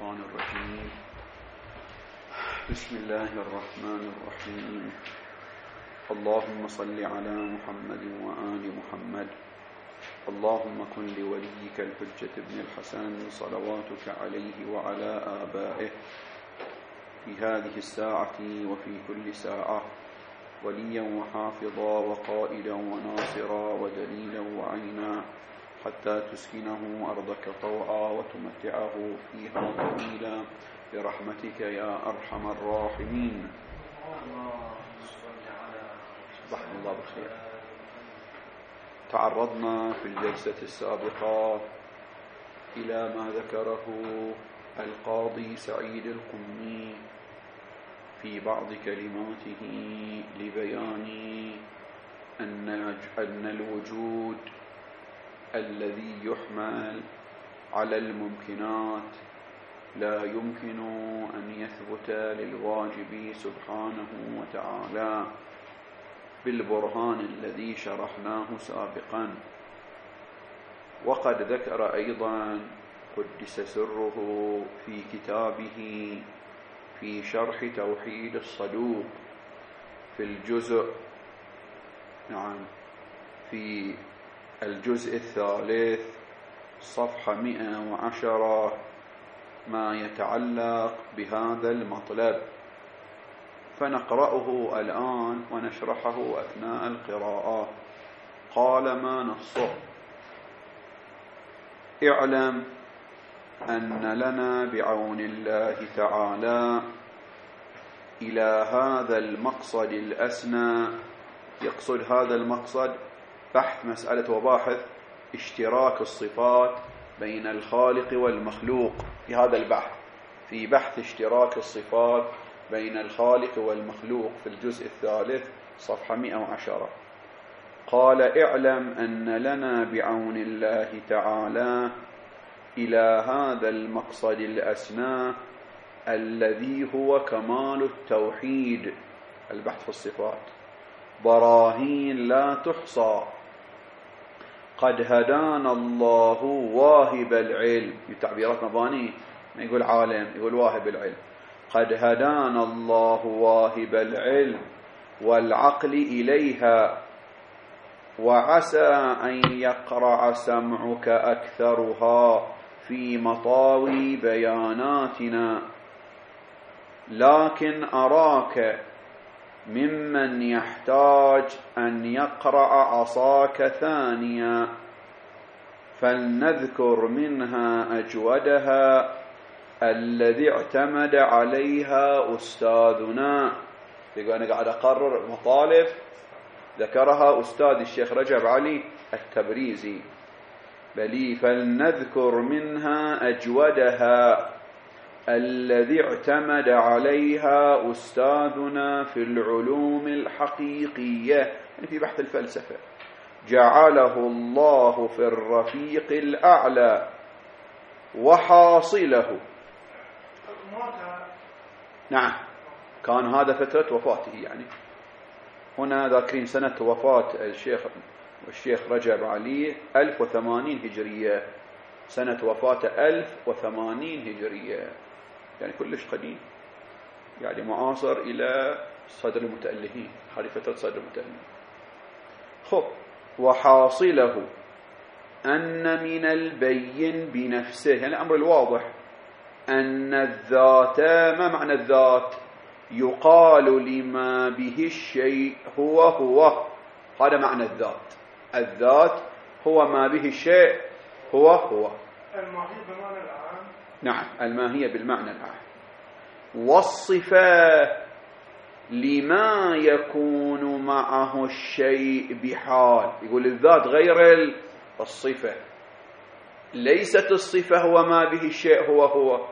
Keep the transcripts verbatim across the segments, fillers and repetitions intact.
الشيطان الرجيم. بسم الله الرحمن الرحيم. اللهم صل على محمد وآل محمد. اللهم كن لوليك الحجة ابن الحسن صلواتك عليه وعلى آبائه في هذه الساعة وفي كل ساعة وليا وحافظا وقائدا وناصرا ودليلا وعينا حتى تسكنه أرضك طوعا وتمتعه فيها طويلا برحمتك يا أرحم الراحمين. صباح الله بخير. تعرضنا في الجلسة السابقة إلى ما ذكره القاضي سعيد القمي في بعض كلماته لبيان أن أن الوجود الذي يحمل على الممكنات لا يمكن أن يثبت للواجب سبحانه وتعالى بالبرهان الذي شرحناه سابقا. وقد ذكر أيضا قدس سره في كتابه في شرح توحيد الصدوق في الجزء نعم في الجزء الثالث صفحة مئة وعشرة ما يتعلق بهذا المطلب، فنقرأه الآن ونشرحه أثناء القراءة. قال ما نصه: اعلم أن لنا بعون الله تعالى إلى هذا المقصد الأسنى. يقصد هذا المقصد بحث مسألة وباحث اشتراك الصفات بين الخالق والمخلوق. في هذا البحث في بحث اشتراك الصفات بين الخالق والمخلوق في الجزء الثالث صفحة مئة وعشرة. قال: اعلم أن لنا بعون الله تعالى إلى هذا المقصد الأسنى الذي هو كمال التوحيد، البحث في الصفات، براهين لا تحصى. قد هدانا الله واهب العلم. بتعبيرات مباني، ما يقول عالم، يقول واهب العلم. قد هدانا الله واهب العلم والعقل إليها، وعسى أن يقرع سمعك أكثرها في مطاوي بياناتنا، لكن أراك ممن يحتاج أن يقرأ عصاك ثانيا، فلنذكر منها أجودها الذي اعتمد عليها أستاذنا. يقول أنا قاعد أقرر مطالب ذكرها أستاذ الشيخ رجب علي التبريزي. بلي فلنذكر منها أجودها الذي اعتمد عليها أستاذنا في العلوم الحقيقية، يعني في بحث الفلسفة، جعله الله في الرفيق الأعلى وحاصله. نعم، كان هذا فترة وفاته. يعني هنا ذاكرين سنة وفاة الشيخ والشيخ رجب علي ألف وثمانين هجرية، سنة وفاته ألف وثمانين هجرية، يعني كلش قديم، يعني معاصر إلى صدر المتألهين، هذه فترة صدر المتألهين. خب، وحاصله أن من البين بنفسه، يعني الأمر الواضح أن الذات، ما معنى الذات؟ يقال لما به الشيء هو هو، هذا معنى الذات. الذات هو ما به الشيء هو هو. الماهية بالمعنى العام. نعم، الماهية بالمعنى العام. والصفة لما يكون معه الشيء بحال. يقول الذات غير الصفة، ليست الصفة هو ما به الشيء هو هو،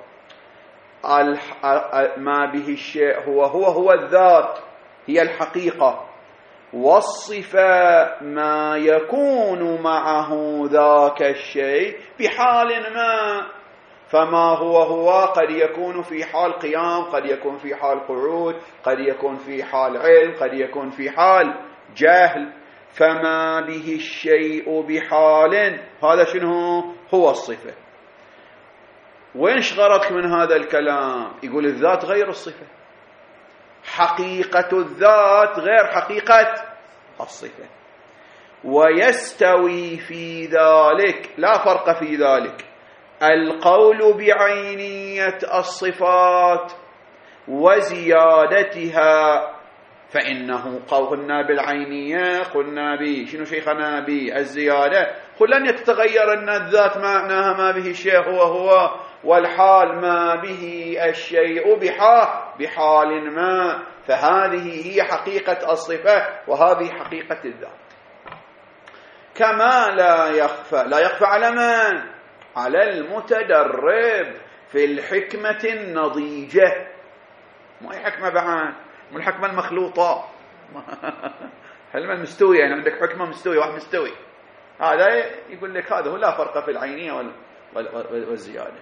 ما به الشيء هو هو هو الذات، هي الحقيقة. والصفة ما يكون معه ذاك الشيء بحال ما، فما هو هو قد يكون في حال قيام، قد يكون في حال قعود، قد يكون في حال علم، قد يكون في حال جهل. فما به الشيء بحال، هذا شنو هو الصفة. وينش غرضك من هذا الكلام؟ يقول الذات غير الصفة، حقيقة الذات غير حقيقة الصفة، ويستوي في ذلك، لا فرق في ذلك، القول بعينية الصفات وزيادتها، فإنه قلنا بالعينية، قلنا به شنو شيخنا به الزيادة، قل لن يتغير أن الذات معناها ما به الشيء هو هو، والحال ما به الشيء بحال بحال ما، فهذه هي حقيقة الصفة وهذه حقيقة الذات. كما لا يخفى، لا يخفى على من؟ على المتدرب في الحكمة النضيجة، ما هي حكمة بعد من الحكمة المخلوطة حلمة المستوي، يعني عندك حكمة مستوي واحد مستوي، هذا يقول لك هذا هو لا فرق في العينية والزيادة.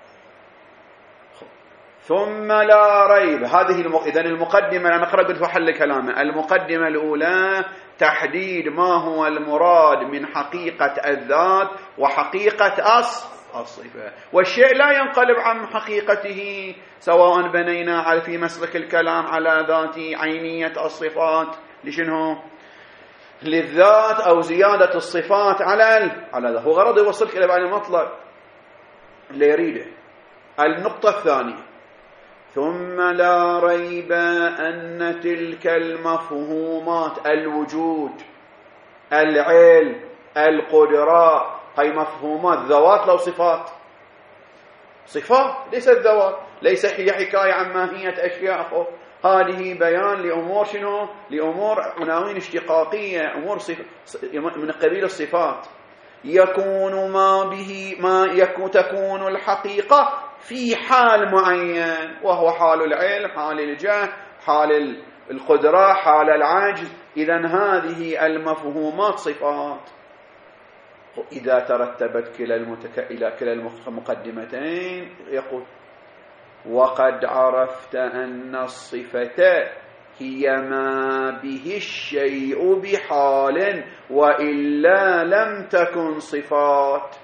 ثم لا ريب، هذه المق... إذن المقدمة أنا أقرأ قلت وحل كلامه. المقدمة الأولى تحديد ما هو المراد من حقيقة الذات وحقيقة أصل الصفة، والشيء لا ينقلب عن حقيقته سواء بنينا في مسلك الكلام على ذات عينية الصفات لشنه للذات أو زيادة الصفات على ال... على ذا، هو غرض يوصلك إلى بعد المطلب اللي يريده. النقطة الثانية، ثم لا ريب أن تلك المفهومات، الوجود، العلم، القدرة، هي مفهومات ذوات لو صفات؟ صفات ليست ذوات، ليس هي حكاية عن ماهية أشياء، هذه بيان لأمور شنو؟ لأمور عناوين اشتقاقية، أمور صف... من قبيل الصفات. يكون ما به ما يكون تكون الحقيقة في حال معين، وهو حال العلم، حال الجهل، حال القدرة، حال العجز. إذن هذه المفهومات صفات. إذا ترتبت كلا المتك... إلى كلا المقدمتين يقول وقد عرفت أن الصفة هي ما به الشيء بحال وإلا لم تكن صفات،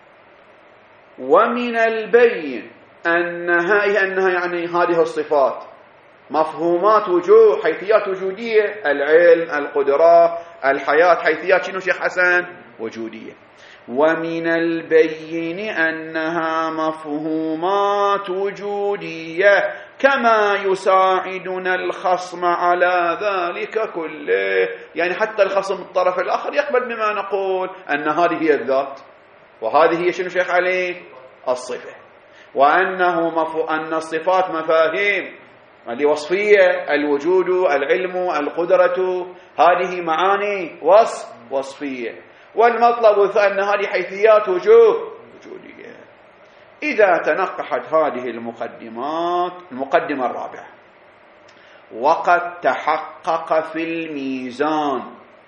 ومن البين أنها, أنها يعني هذه الصفات مفهومات وجود، حيثيات وجودية، العلم، القدرة، الحياة، حيثيات شنو شيخ حسن؟ وجودية. ومن البين أنها مفهومات وجودية كما يساعدنا الخصم على ذلك كله، يعني حتى الخصم الطرف الآخر يقبل بما نقول أن هذه هي الذات وهذه هي شنو شيخ علي؟ الصفة، وأنه مفو... أن الصفات مفاهيم الوصفية، الوجود، العلم، القدرة، هذه معاني وصف وصفية، والمطلب أن هذه حيثيات وجوه وجودية. إذا تنقحت هذه المقدمات، المقدمة الرابعة، وقد تحقق في الميزان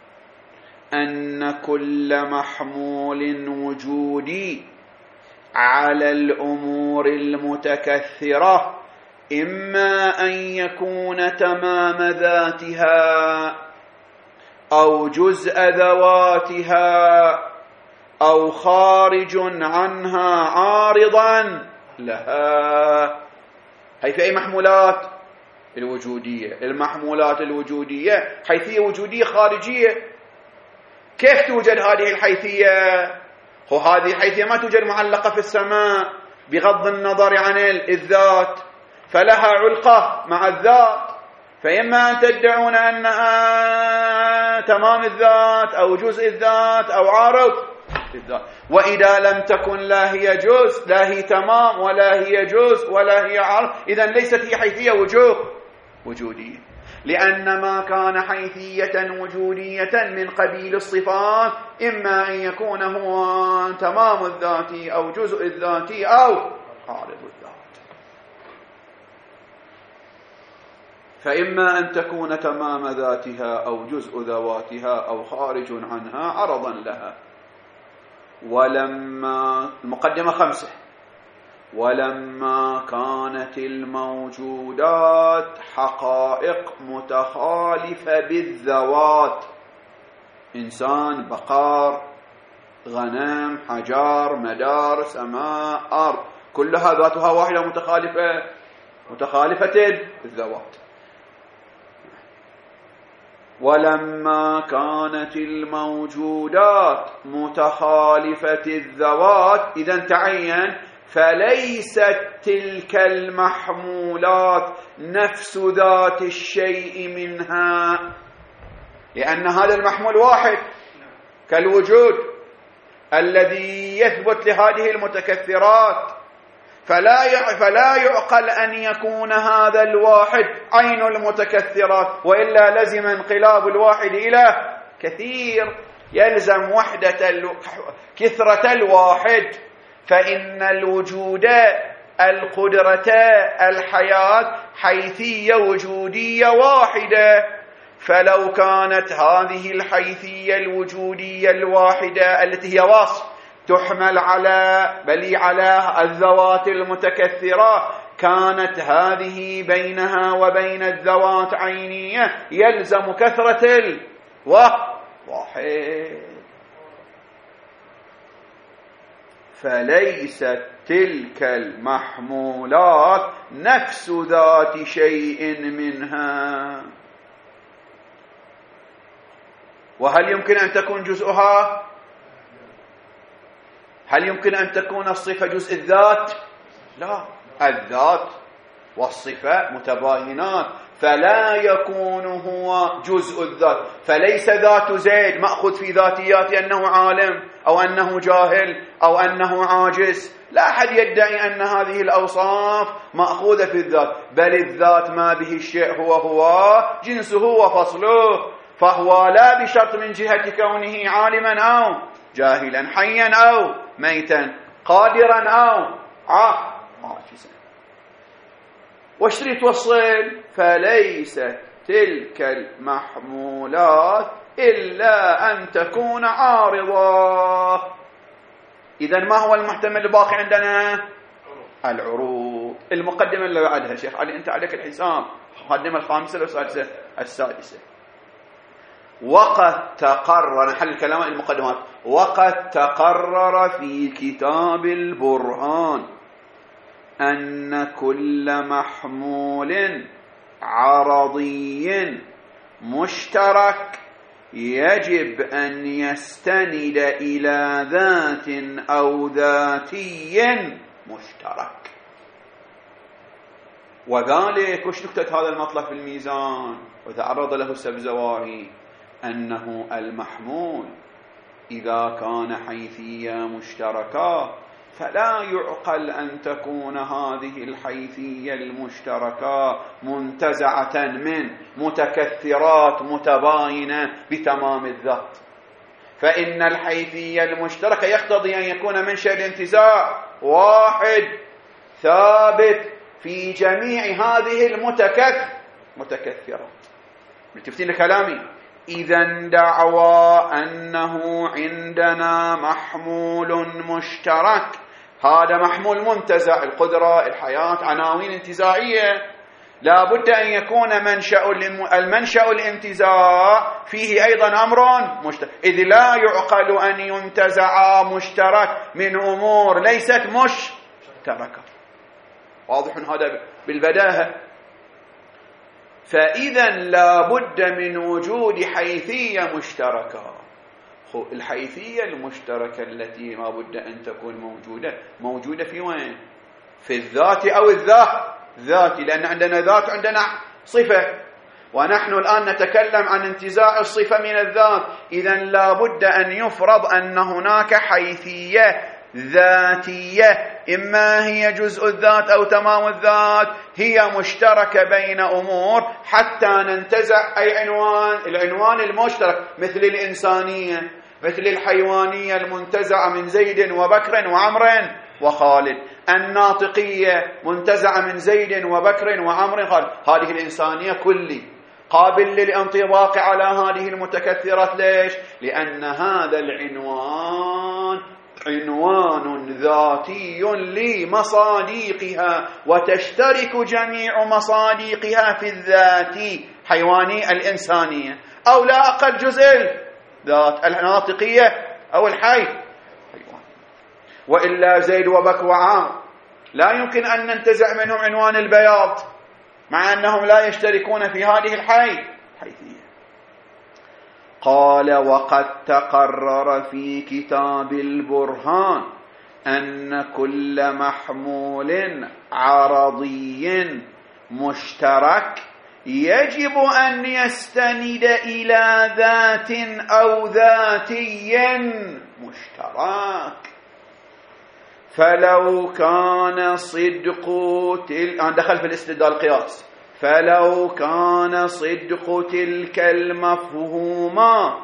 أن كل محمول وجودي على الأمور المتكثرة إما أن يكون تمام ذاتها أو جزء ذواتها أو خارج عنها عارضا لها. هي في أي محمولات؟ الوجودية. المحمولات الوجودية حيثية وجودية خارجية. كيف توجد هذه الحيثية؟ هو هذه الحيثية ما توجد معلقة في السماء بغض النظر عن الذات، فلها علقة مع الذات، فإما أن تدعون أنها تمام الذات أو جزء الذات أو عارض الذات، وإذا لم تكن لا هي جزء لا هي تمام ولا هي جزء ولا هي عارض، إذن ليست هي حيثية وجوه وجودية، لأن ما كان حيثية وجودية من قبيل الصفات إما أن يكون هو تمام الذات أو جزء الذات أو عارض الذات. فإما أن تكون تمام ذاتها أو جزء ذواتها أو خارج عنها عرضا لها. ولما المقدمة خمسة، ولما كانت الموجودات حقائق متخالفة بالذوات، إنسان، بقر، غنم، حجار، مدار، سماء، أرض، كلها ذاتها واحدة متخالفة متخالفة الذوات. ولما كانت الموجودات متخالفة الذوات إذن تعين فليست تلك المحمولات نفس ذات الشيء منها، لأن هذا المحمول واحد كالوجود الذي يثبت لهذه المتكثرات، فلا فلا يعقل أن يكون هذا الواحد عين المتكثرات، وإلا لزم انقلاب الواحد إلى كثير، يلزم وحدة ال... كثرة الواحد. فإن الوجود القدرة الحياة حيثية وجودية واحدة، فلو كانت هذه الحيثية الوجودية الواحدة التي هي وصف تحمل على بل على الذوات المتكثرة، كانت هذه بينها وبين الذوات عينية، يلزم كثرة الواحد. فليست تلك المحمولات نفس ذات شيء منها. وهل يمكن أن تكون جزءها؟ هل يمكن أن تكون الصفة جزء الذات؟ لا، الذات والصفة متباينات، فلا يكون هو جزء الذات. فليس ذات زيد مأخذ في ذاتياته أنه عالم أو أنه جاهل أو أنه عاجز، لا أحد يدعي أن هذه الأوصاف مأخوذة في الذات، بل الذات ما به الشيء هو هو جنسه وفصله، فهو لا بشرط من جهة كونه عالما أو جاهلا، حيا أو ميتا، قادرا أو عاجزا. وش تريد توصل؟ فليست تلك المحمولات إلا أن تكون عارضة. إذن ما هو المحتمل الباقي عندنا؟ العروض. المقدمة اللي بعدها شيخ علي أنت عليك الحساب، المقدمة الخامسة والسادسة السادسة. وقد تقرر، نحل الكلام المقدمات، وقد تقرر في كتاب البرهان أن كل محمول عرضي مشترك يجب أن يستند إلى ذات أو ذاتي مشترك. وذلك وش نكتة هذا المطلب في الميزان وتعرض له السبزواري، أنه المحمول إذا كان حيثية مشتركة فلا يعقل أن تكون هذه الحيثية المشتركة منتزعة من متكثرات متباينة بتمام الذات، فإن الحيثية المشتركة يقتضي أن يكون منشأ الانتزاع واحد ثابت في جميع هذه المتكثرات. تفتين كلامي؟ إذن دعوى أنه عندنا محمول مشترك، هذا محمول منتزع، القدرة، الحياة، عناوين انتزاعية، لا بد أن يكون منشأ المنشأ الانتزاع فيه أيضا أمر مشترك، إذ لا يعقل أن ينتزع مشترك من أمور ليست مشتركة. واضح هذا بالبداهة. فإذا لا بد من وجود حيثية مشتركة. الحيثية المشتركة التي ما بد أن تكون موجودة موجودة في وين؟ في الذات أو الذات ذاتي، لأن عندنا ذات عندنا صفة، ونحن الآن نتكلم عن انتزاع الصفة من الذات. إذا لا بد أن يفرض أن هناك حيثية ذاتية، إما هي جزء الذات أو تمام الذات، هي مشتركة بين أمور حتى ننتزع أي عنوان، العنوان المشترك، مثل الإنسانية، مثل الحيوانية المنتزعة من زيد وبكر وعمر وخالد، الناطقية منتزعة من زيد وبكر وعمر وخالد. هذه الإنسانية كلي قابل للانطباق على هذه المتكثرات. ليش؟ لأن هذا العنوان عنوان ذاتي لمصاديقها، وتشترك جميع مصاديقها في الذات حيواني الإنسانية، أو لا أقل جزء ذات الناطقية أو الحي حيوان. وإلا زيد وبكر وعام لا يمكن أن ننتزع منهم عنوان البياض مع أنهم لا يشتركون في هذه الحيثية. قال وقد تقرر في كتاب البرهان أن كل محمول عرضي مشترك يجب أن يستند إلى ذات أو ذاتي مشترك. فلو كان صدق تل... أنا دخل في الاستدلال القياس. فلو كان صدق تلك المفهومات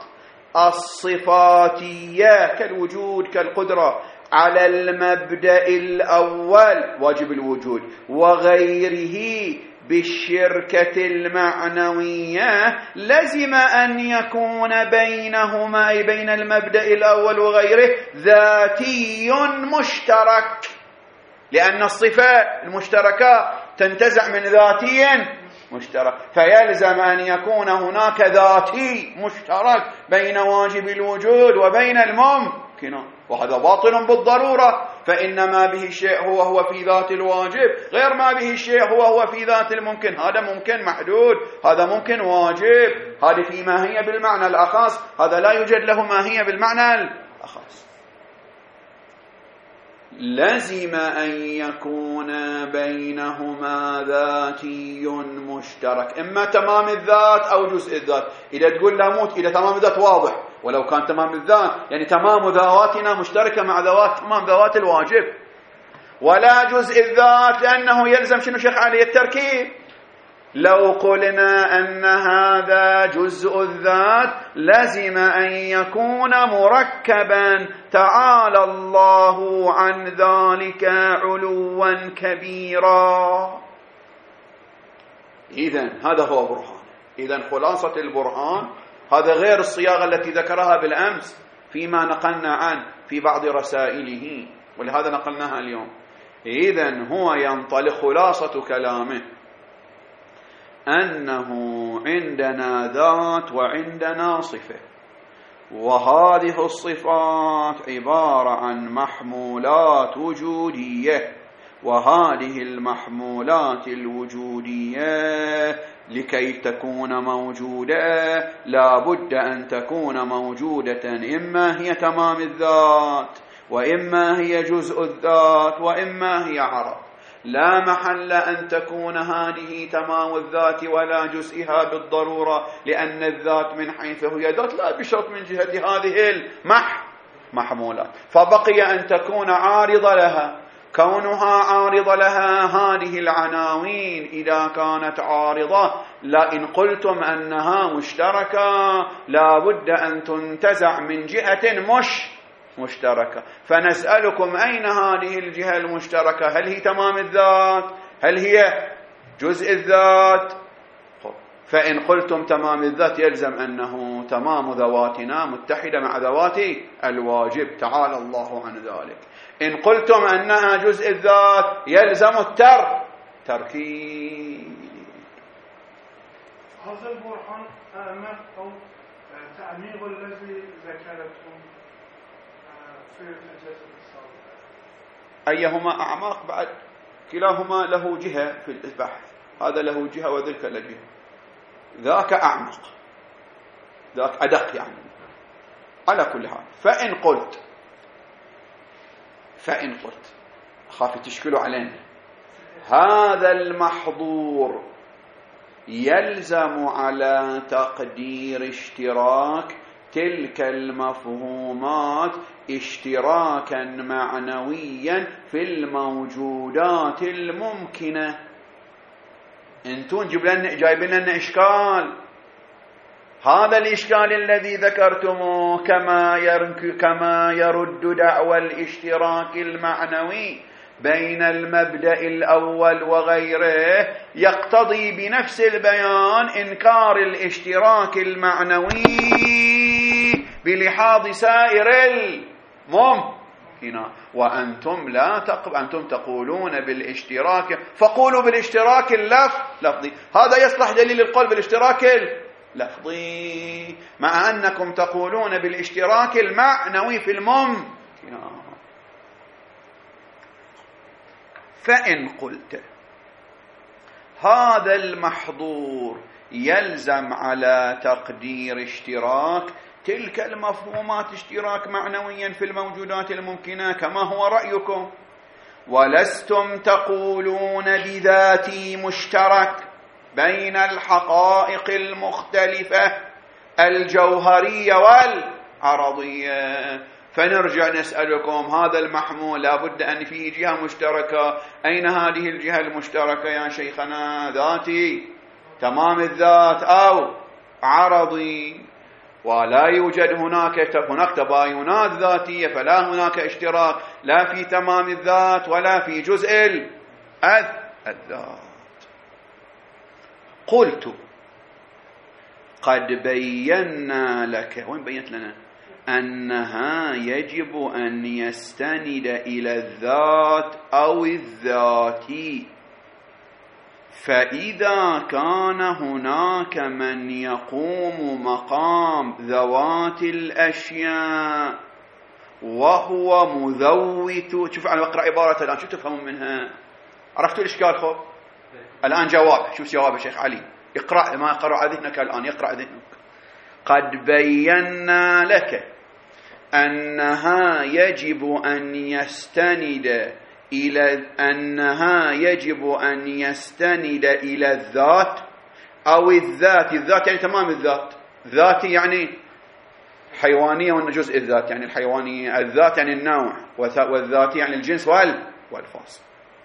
الصفاتية كالوجود كالقدرة على المبدأ الأول واجب الوجود وغيره بالشركة المعنوية لزم أن يكون بينهما أي بين المبدأ الأول وغيره ذاتي مشترك، لأن الصفة المشتركة تنتزع من ذاتي مشترك، فيلزم أن يكون هناك ذاتي مشترك بين واجب الوجود وبين الممكن، وهذا باطل بالضرورة، فإن ما به الشيء هو هو في ذات الواجب غير ما به الشيء هو هو في ذات الممكن. هذا ممكن محدود، هذا ممكن واجب، هذا في ماهية بالمعنى الأخص، هذا لا يوجد له ماهية بالمعنى الأخص. لزم أن يكون بينهما ذاتي مشترك، إما تمام الذات أو جزء الذات. إذا تقول لا موت إذا تمام الذات واضح، ولو كان تمام الذات يعني تمام ذواتنا مشتركة مع ذوات تمام ذوات الواجب، ولا جزء الذات لأنه يلزم شنو شيخ علي التركيب. لو قلنا أن هذا جزء الذات لزم أن يكون مركبا تعالى الله عن ذلك علوا كبيرا. إذن هذا هو برهان. إذن خلاصة البرهان هذا غير الصياغة التي ذكرها بالأمس فيما نقلنا عنه في بعض رسائله، ولهذا نقلناها اليوم. إذن هو ينطلق خلاصة كلامه أنه عندنا ذات وعندنا صفة، وهذه الصفات عبارة عن محمولات وجودية، وهذه المحمولات الوجودية لكي تكون موجودة لا بد أن تكون موجودة، إما هي تمام الذات وإما هي جزء الذات وإما هي عرض. لا محل أن تكون هذه تمام الذات ولا جزئها بالضرورة، لأن الذات من حيث هي ذات لا بشرط من جهة هذه المحمولات، فبقي أن تكون عارضة لها. كونها عارضة لها هذه العناوين إذا كانت عارضة، لا إن قلتم أنها مشتركة لا بد أن تنتزع من جهة مش مشتركة، فنسألكم أين هذه الجهة المشتركة؟ هل هي تمام الذات؟ هل هي جزء الذات؟ فإن قلتم تمام الذات يلزم أنه تمام ذواتنا متحدة مع ذوات الواجب تعالى الله عن ذلك. إن قلتم أنها جزء الذات يلزم التر تركيب. هذا البرهان أعمق أو تعميق الذي ذكرته في الجلسة السابقة، أيهما أعمق؟ بعد كلاهما له جهة في البحث، هذا له جهة وذلك له جهة، ذاك أعمق ذاك أدق يعني. على كل حال فإن قلت فإن قلت أخاف تشكلوا علينا هذا المحظور يلزم على تقدير اشتراك تلك المفهومات اشتراكا معنويا في الموجودات الممكنة. انتون جايبين لنا إشكال، هذا الإشكال الذي ذكرتموه كما كما يرد دعوى الاشتراك المعنوي بين المبدأ الأول وغيره، يقتضي بنفس البيان إنكار الاشتراك المعنوي بلحاظ سائر الممكنات، وأنتم لا تقب أنتم تقولون بالاشتراك، فقولوا بالاشتراك اللفظي. هذا يصلح دليل القول بالاشتراك اللفظي، مع أنكم تقولون بالاشتراك المعنوي في الممكنات. فإن قلت هذا المحظور يلزم على تقدير اشتراك تلك المفهومات اشتراك معنويا في الموجودات الممكنة كما هو رأيكم، ولستم تقولون بذاتي مشترك بين الحقائق المختلفة الجوهرية والعرضية. فنرجع نسألكم هذا المحمول لابد أن فيه جهة مشتركة، أين هذه الجهة المشتركة يا شيخنا؟ ذاتي تمام الذات أو عرضي؟ ولا يوجد هناك هناك تباينات ذاتية، فلا هناك اشتراك لا في تمام الذات ولا في جزء الذات. قلت قد بينا لك، وين بينت لنا؟ أنها يجب أن يستند إلى الذات أو الذاتي، فإذا كان هناك من يقوم مقام ذوات الأشياء وهو مذوت، شوف أنا بقرأ عبارة الآن شو تفهمون منها؟ عرفتوا الإشكال؟ خب الآن جواب، شوف جواب الشيخ علي، اقرأ ما يقرأ ذهنك الآن، يقرأ ذهنك. قد بينا لك أنها يجب أن يستند إلى أنها يجب أن يستند إلى الذات أو الذات. الذات يعني تمام الذات، ذاتي يعني حيوانية وأن جزء الذات يعني الحيوانية، الذات يعني النوع، والذاتي يعني الجنس والفاصل.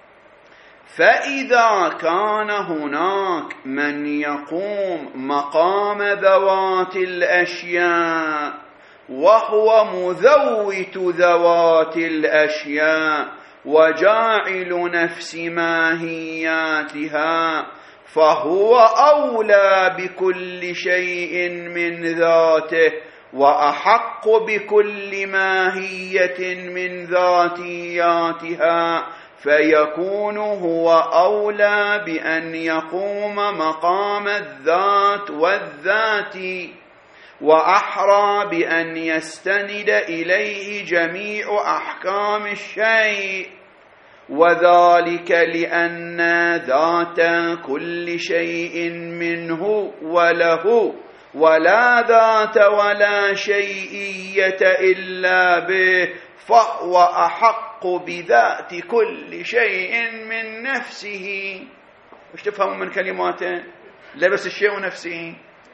فإذا كان هناك من يقوم مقام ذوات الأشياء وهو مذوت ذوات الأشياء وجاعل نفس ماهياتها، فهو أولى بكل شيء من ذاته وأحق بكل ماهية من ذاتياتها، فيكون هو أولى بأن يقوم مقام الذات والذات، وأحرى بأن يستند إليه جميع أحكام الشيء، وذلك لأن ذات كل شيء منه وله، ولا ذات ولا شيئية إلا به، فهو أحق بذات كل شيء من نفسه. مش تفهمون من كلماته؟ لبس الشيء نفسه.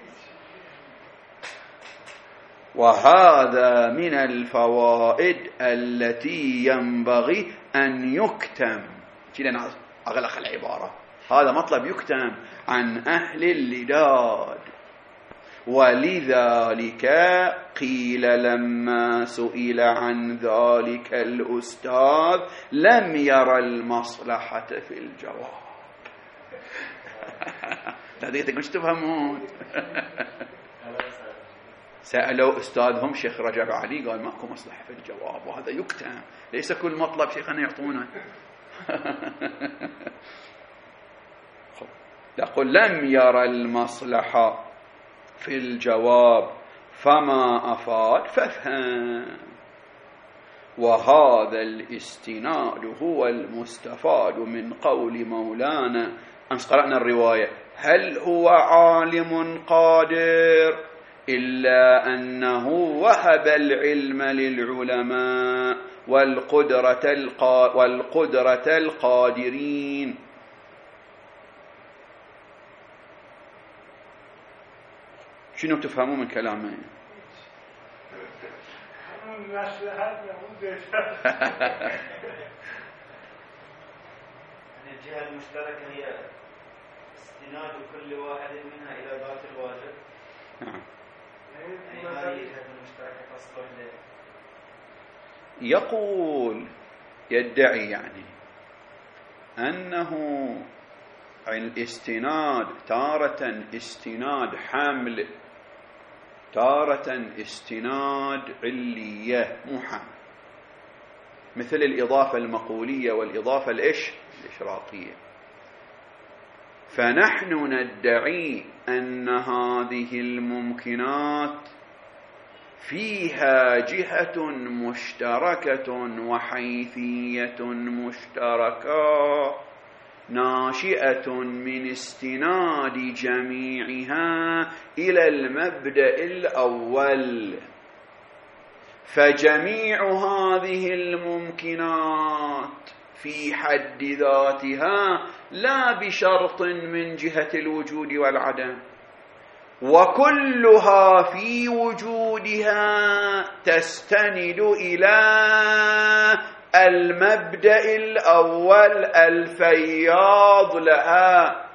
وهذا من الفوائد التي ينبغي أن يكتم، كذا أغلق العبارة، هذا مطلب يكتم عن أهل اللداد. ولذلك قيل لما سئل عن ذلك الأستاذ لم ير المصلحة في الجواب. تدريتك مش تفهمون. سألوا أستاذهم شيخ رجب علي قال ماكو مصلحة في الجواب، وهذا يكتم، ليس كل مطلب شيخنا يعطونه. يقول لم ير المصلحة في الجواب فما أفاد فافهم. وهذا الاستناد هو المستفاد من قول مولانا، أمس قرأنا الرواية، هل هو عالم قادر إلا أنه وهب العلم للعلماء والقدرة, القا والقدرة القادرين. شنو تفهموا من كلامه؟ الجهة المشتركة هي استناد كل واحد منها إلى ذات الواجب. نعم. أي هذه الجهة المشتركة تصلح له. يقول يدعي يعني أنه الاستناد تارة استناد حمل، تارة استناد علية مو حمل، مثل الإضافة المقولية والإضافة الإش الإشراقية. فنحن ندعي أن هذه الممكنات فيها جهة مشتركة وحيثية مشتركة ناشئة من استناد جميعها إلى المبدأ الأول، فجميع هذه الممكنات في حد ذاتها لا بشرط من جهة الوجود والعدم، وكلها في وجودها تستند إلى المبدأ الأول الفياض لها.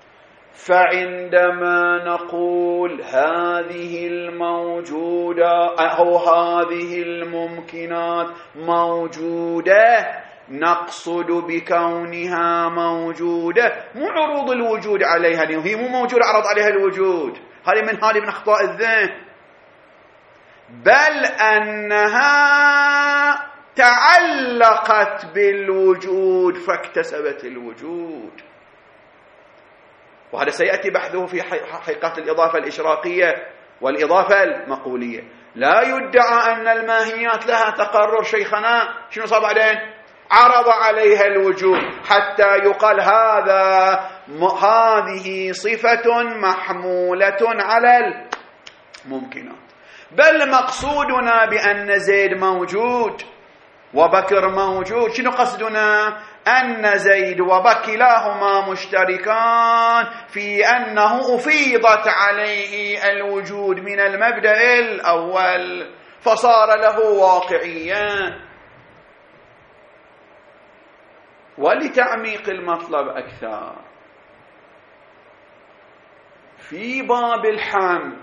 فعندما نقول هذه الموجودة أو هذه الممكنات موجودة، نقصد بكونها موجودة مو عروض الوجود عليها، لأنه هي مو موجودة عرض عليها الوجود، هذه من هذه من أخطاء الذهن، بل أنها تعلقت بالوجود فاكتسبت الوجود. وهذا سيأتي بحثه في حقيقة الإضافة الإشراقية والإضافة المقولية. لا يدعى أن الماهيات لها تقرر. شيخنا شنو صار بعدين؟ عرض عليها الوجود حتى يقال هذا هذه صفة محمولة على الممكنات. بل مقصودنا بأن زيد موجود وبكر موجود، شنو قصدنا؟ أن زيد وبكر كلاهما مشتركان في أنه أفيضت عليه الوجود من المبدأ الأول فصار له واقعيا. ولتعميق المطلب أكثر، في باب الحمل،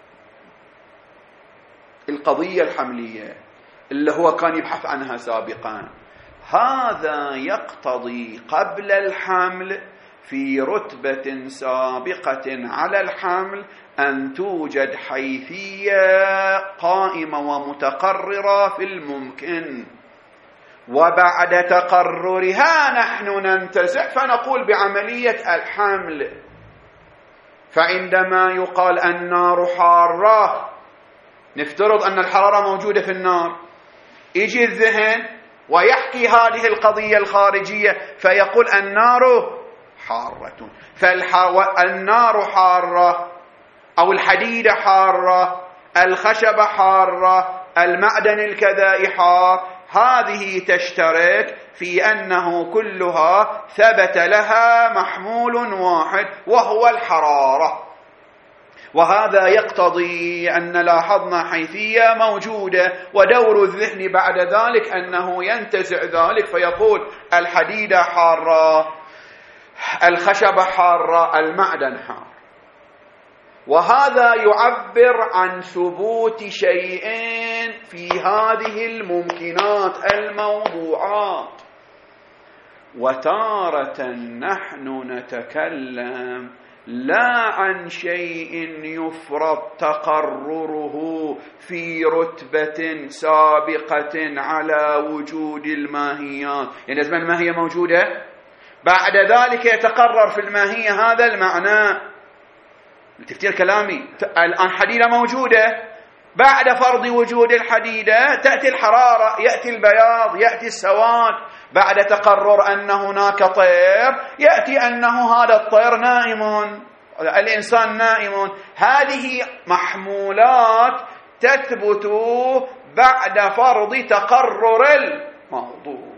القضية الحملية اللي هو كان يبحث عنها سابقا، هذا يقتضي قبل الحمل في رتبة سابقة على الحمل أن توجد حيثية قائمة ومتقررة في الممكن، وبعد تقررها نحن ننتزع فنقول بعملية الحمل. فعندما يقال النار حارة، نفترض أن الحرارة موجودة في النار، يجي الذهن ويحكي هذه القضية الخارجية فيقول النار حارة، فالنار حارة أو الحديدة حارة، الخشبة حارة، المعدن الكذائي حار، هذه تشترك في أنه كلها ثبت لها محمول واحد وهو الحرارة. وهذا يقتضي أن لاحظنا حيثية موجودة، ودور الذهن بعد ذلك أنه ينتزع ذلك فيقول الحديدة حارة، الخشبة حارة، المعدن حار. وهذا يعبر عن ثبوت شيء في هذه الممكنات الموضوعات. وتارة نحن نتكلم لا عن شيء يفرض تقرره في رتبة سابقة على وجود الماهيات، يعني لازم الماهية موجودة بعد ذلك يتقرر في الماهية هذا المعنى. تفتير كلامي، الآن حديدة موجودة، بعد فرض وجود الحديدة تأتي الحرارة، يأتي البياض، يأتي السواد، بعد تقرر أن هناك طير يأتي أنه هذا الطير نائم، الإنسان نائم. هذه محمولات تثبت بعد فرض تقرر الموضوع.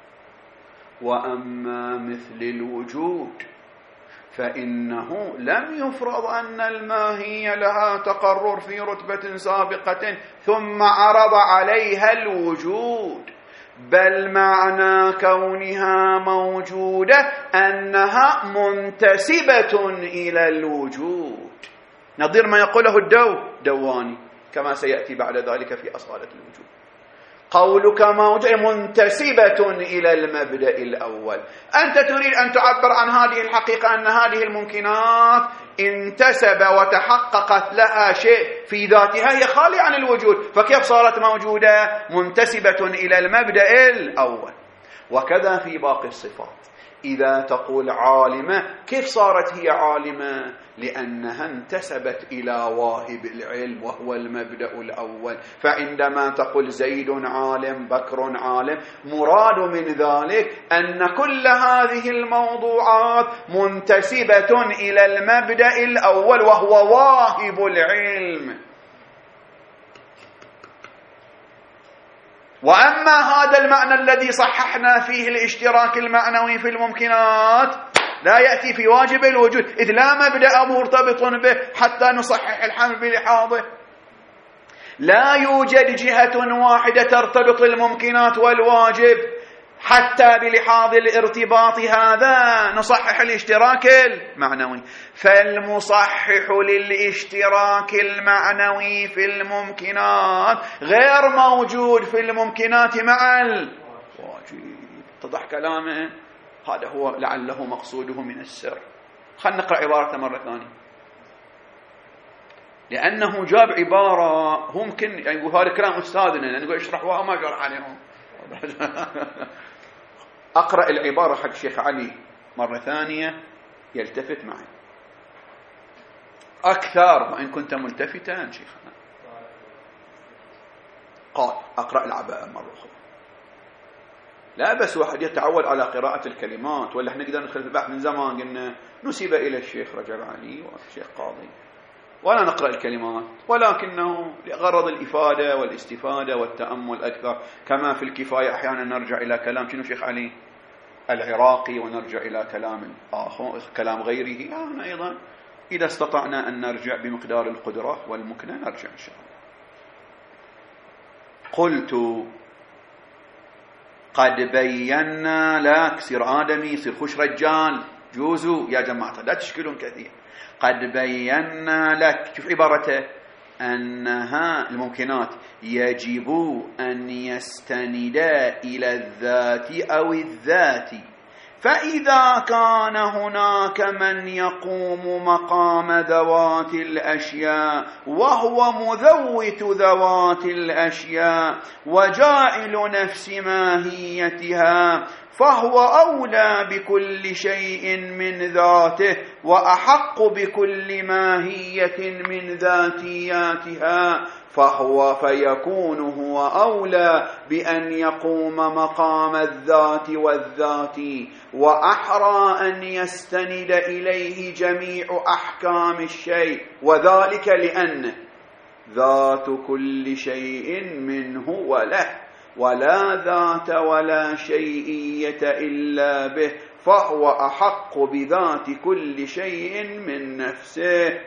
وأما مثل الوجود فإنه لم يفرض أن الماهية لها تقرر في رتبة سابقة ثم عرض عليها الوجود، بل معنى كونها موجودة أنها منتسبة إلى الوجود، نظير ما يقوله الدو دواني كما سيأتي بعد ذلك في أصالة الوجود. قولك موجودة منتسبة إلى المبدأ الأول، أنت تريد أن تعبر عن هذه الحقيقة أن هذه الممكنات انتسب وتحققت لها شيء في ذاتها هي خالية عن الوجود، فكيف صارت موجودة؟ منتسبة إلى المبدأ الأول. وكذا في باقي الصفات، إذا تقول عالمة، كيف صارت هي عالمة؟ لأنها انتسبت إلى واهب العلم وهو المبدأ الأول. فعندما تقول زيد عالم بكر عالم، مراد من ذلك أن كل هذه الموضوعات منتسبة إلى المبدأ الأول وهو واهب العلم. وأما هذا المعنى الذي صححنا فيه الاشتراك المعنوي في الممكنات لا يأتي في واجب الوجود، إذ لا مبدأ مرتبط به حتى نصحح الحمل بلحاظه. لا يوجد جهة واحدة ترتبط الممكنات والواجب حتى بلحاظ الارتباط هذا نصحح الاشتراك المعنوي. فالمصحح للاشتراك المعنوي في الممكنات غير موجود في الممكنات مع الواجب. اتضح كلامه؟ هذا هو لعله مقصوده من السر. خلنا نقرأ عبارة مرة ثانية، لأنه جاب عبارة هم ممكن يعني يقول هذا كلام أستاذنا نقول اشرحوها ما جرح عليهم. أقرأ العبارة حق الشيخ علي مرة ثانية يلتفت معي أكثر ما إن كنت ملتفتا شيخنا. قال أقرأ العبارة مرة أخرى. لا بس واحد يتعود على قراءة الكلمات، ولا احنا نقدر ندخل في البحث من زمان قلنا نسب إلى الشيخ رجب علي والشيخ قاضي ولا نقرأ الكلمات، ولكنه لغرض الإفادة والاستفادة والتأمل أكثر. كما في الكفاية أحيانا نرجع إلى كلام شنو شيخ علي العراقي ونرجع إلى كلام آخر كلام غيره. يعني أيضا إذا استطعنا أن نرجع بمقدار القدرة والمكنة نرجع إن شاء الله. قلت قد بينا لك، سير آدمي سير خش رجال جوزوا يا جماعة لا تشكلون كثير. قد بينا لك، شوف عبارته، أنها الممكنات يجب أن يستندا إلى الذات أو الذات. فإذا كان هناك من يقوم مقام ذوات الأشياء وهو مذوت ذوات الأشياء وجاعل نفس ماهيتها، فهو أولى بكل شيء من ذاته وأحق بكل ماهية من ذاتياتها، فهو فيكون هو أولى بأن يقوم مقام الذات والذات، وأحرى أن يستند إليه جميع أحكام الشيء، وذلك لأن ذات كل شيء منه وله، ولا ذات ولا شيئية إلا به، فهو أحق بذات كل شيء من نفسه.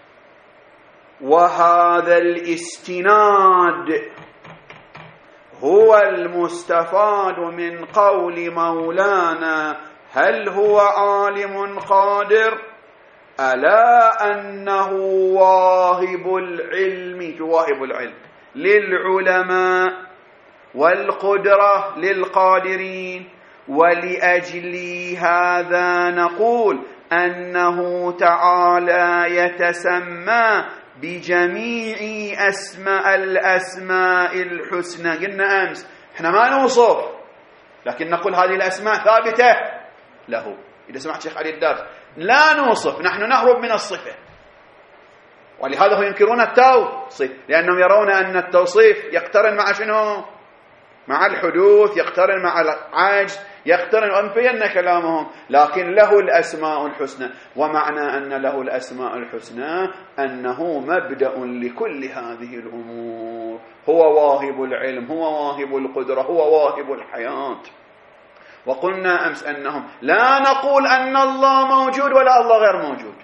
وهذا الاستناد هو المستفاد من قول مولانا: هل هو عالم قادر؟ ألا أنه واهب العلم، واهب العلم للعلماء والقدرة للقادرين. ولأجل هذا نقول أنه تعالى يتسمى بجميع أسماء الأسماء الحسنى. قلنا أمس احنا ما نوصف، لكن نقول هذه الأسماء ثابتة له. إذا سمعت شيخ علي الدرس لا نوصف، نحن نهرب من الصفة، ولهذا هم ينكرون التوصيف، لأنهم يرون أن التوصيف يقترن مع شنو؟ مع الحدوث، يقترن مع العجز، يقترن، وأنفينا كلامهم. لكن له الأسماء الحسنى، ومعنى أن له الأسماء الحسنى أنه مبدأ لكل هذه الأمور. هو واهب العلم، هو واهب القدرة، هو واهب الحياة. وقلنا أمس أنهم لا نقول أن الله موجود ولا الله غير موجود،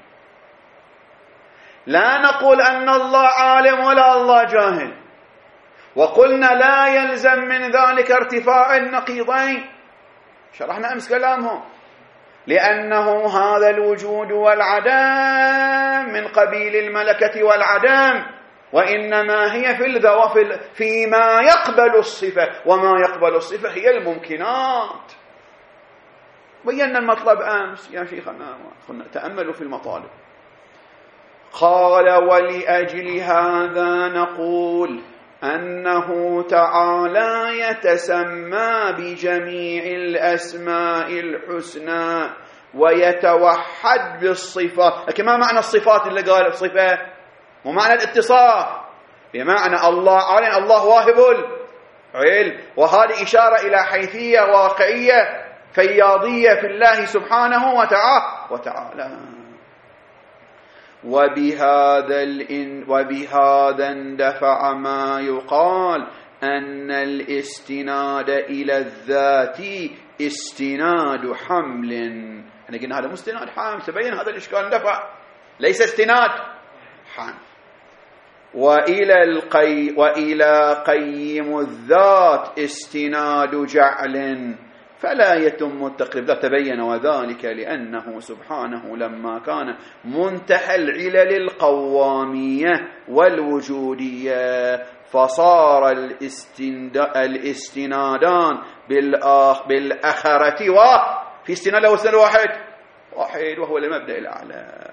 لا نقول أن الله عالم ولا الله جاهل. وقلنا لا يلزم من ذلك ارتفاع النقيضين، شرحنا أمس كلامهم، لأنه هذا الوجود والعدم من قبيل الملكة والعدم، وإنما هي في الذو فيما يقبل الصفة، وما يقبل الصفة هي الممكنات. بينا المطلب أمس يا شيخنا، تأملوا في المطالب. قال: ولأجل هذا نقول أنه تعالى يتسمى بجميع الأسماء الحسنى ويتوحد بالصفات. لكن ما معنى الصفات اللي قال صفة؟ ومعنى الاتصاف، بمعنى الله عالم، الله واهب العلم، وهذه إشارة إلى حيثية واقعية فياضية في الله سبحانه وتعالى. وبهذا الإن وبهذا اندفع ما يقال أن الاستناد إلى الذات استناد حمل. أنا قلنا هذا مو استناد حمل، تبين هذا الإشكال اندفع، ليس استناد حمل. وإلى القي وإلى قيم الذات استناد جعل فلا يتم التقريب. لا تبين، وذلك لأنه سبحانه لما كان منتهى العلل القوامية والوجودية فصار الاستنادان بالأخرة وفي استناد له استناد واحد واحد وهو المبدأ الأعلى.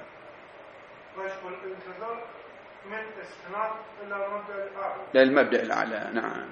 من استناد إلى المبدأ الأعلى، للمبدأ الأعلى. نعم.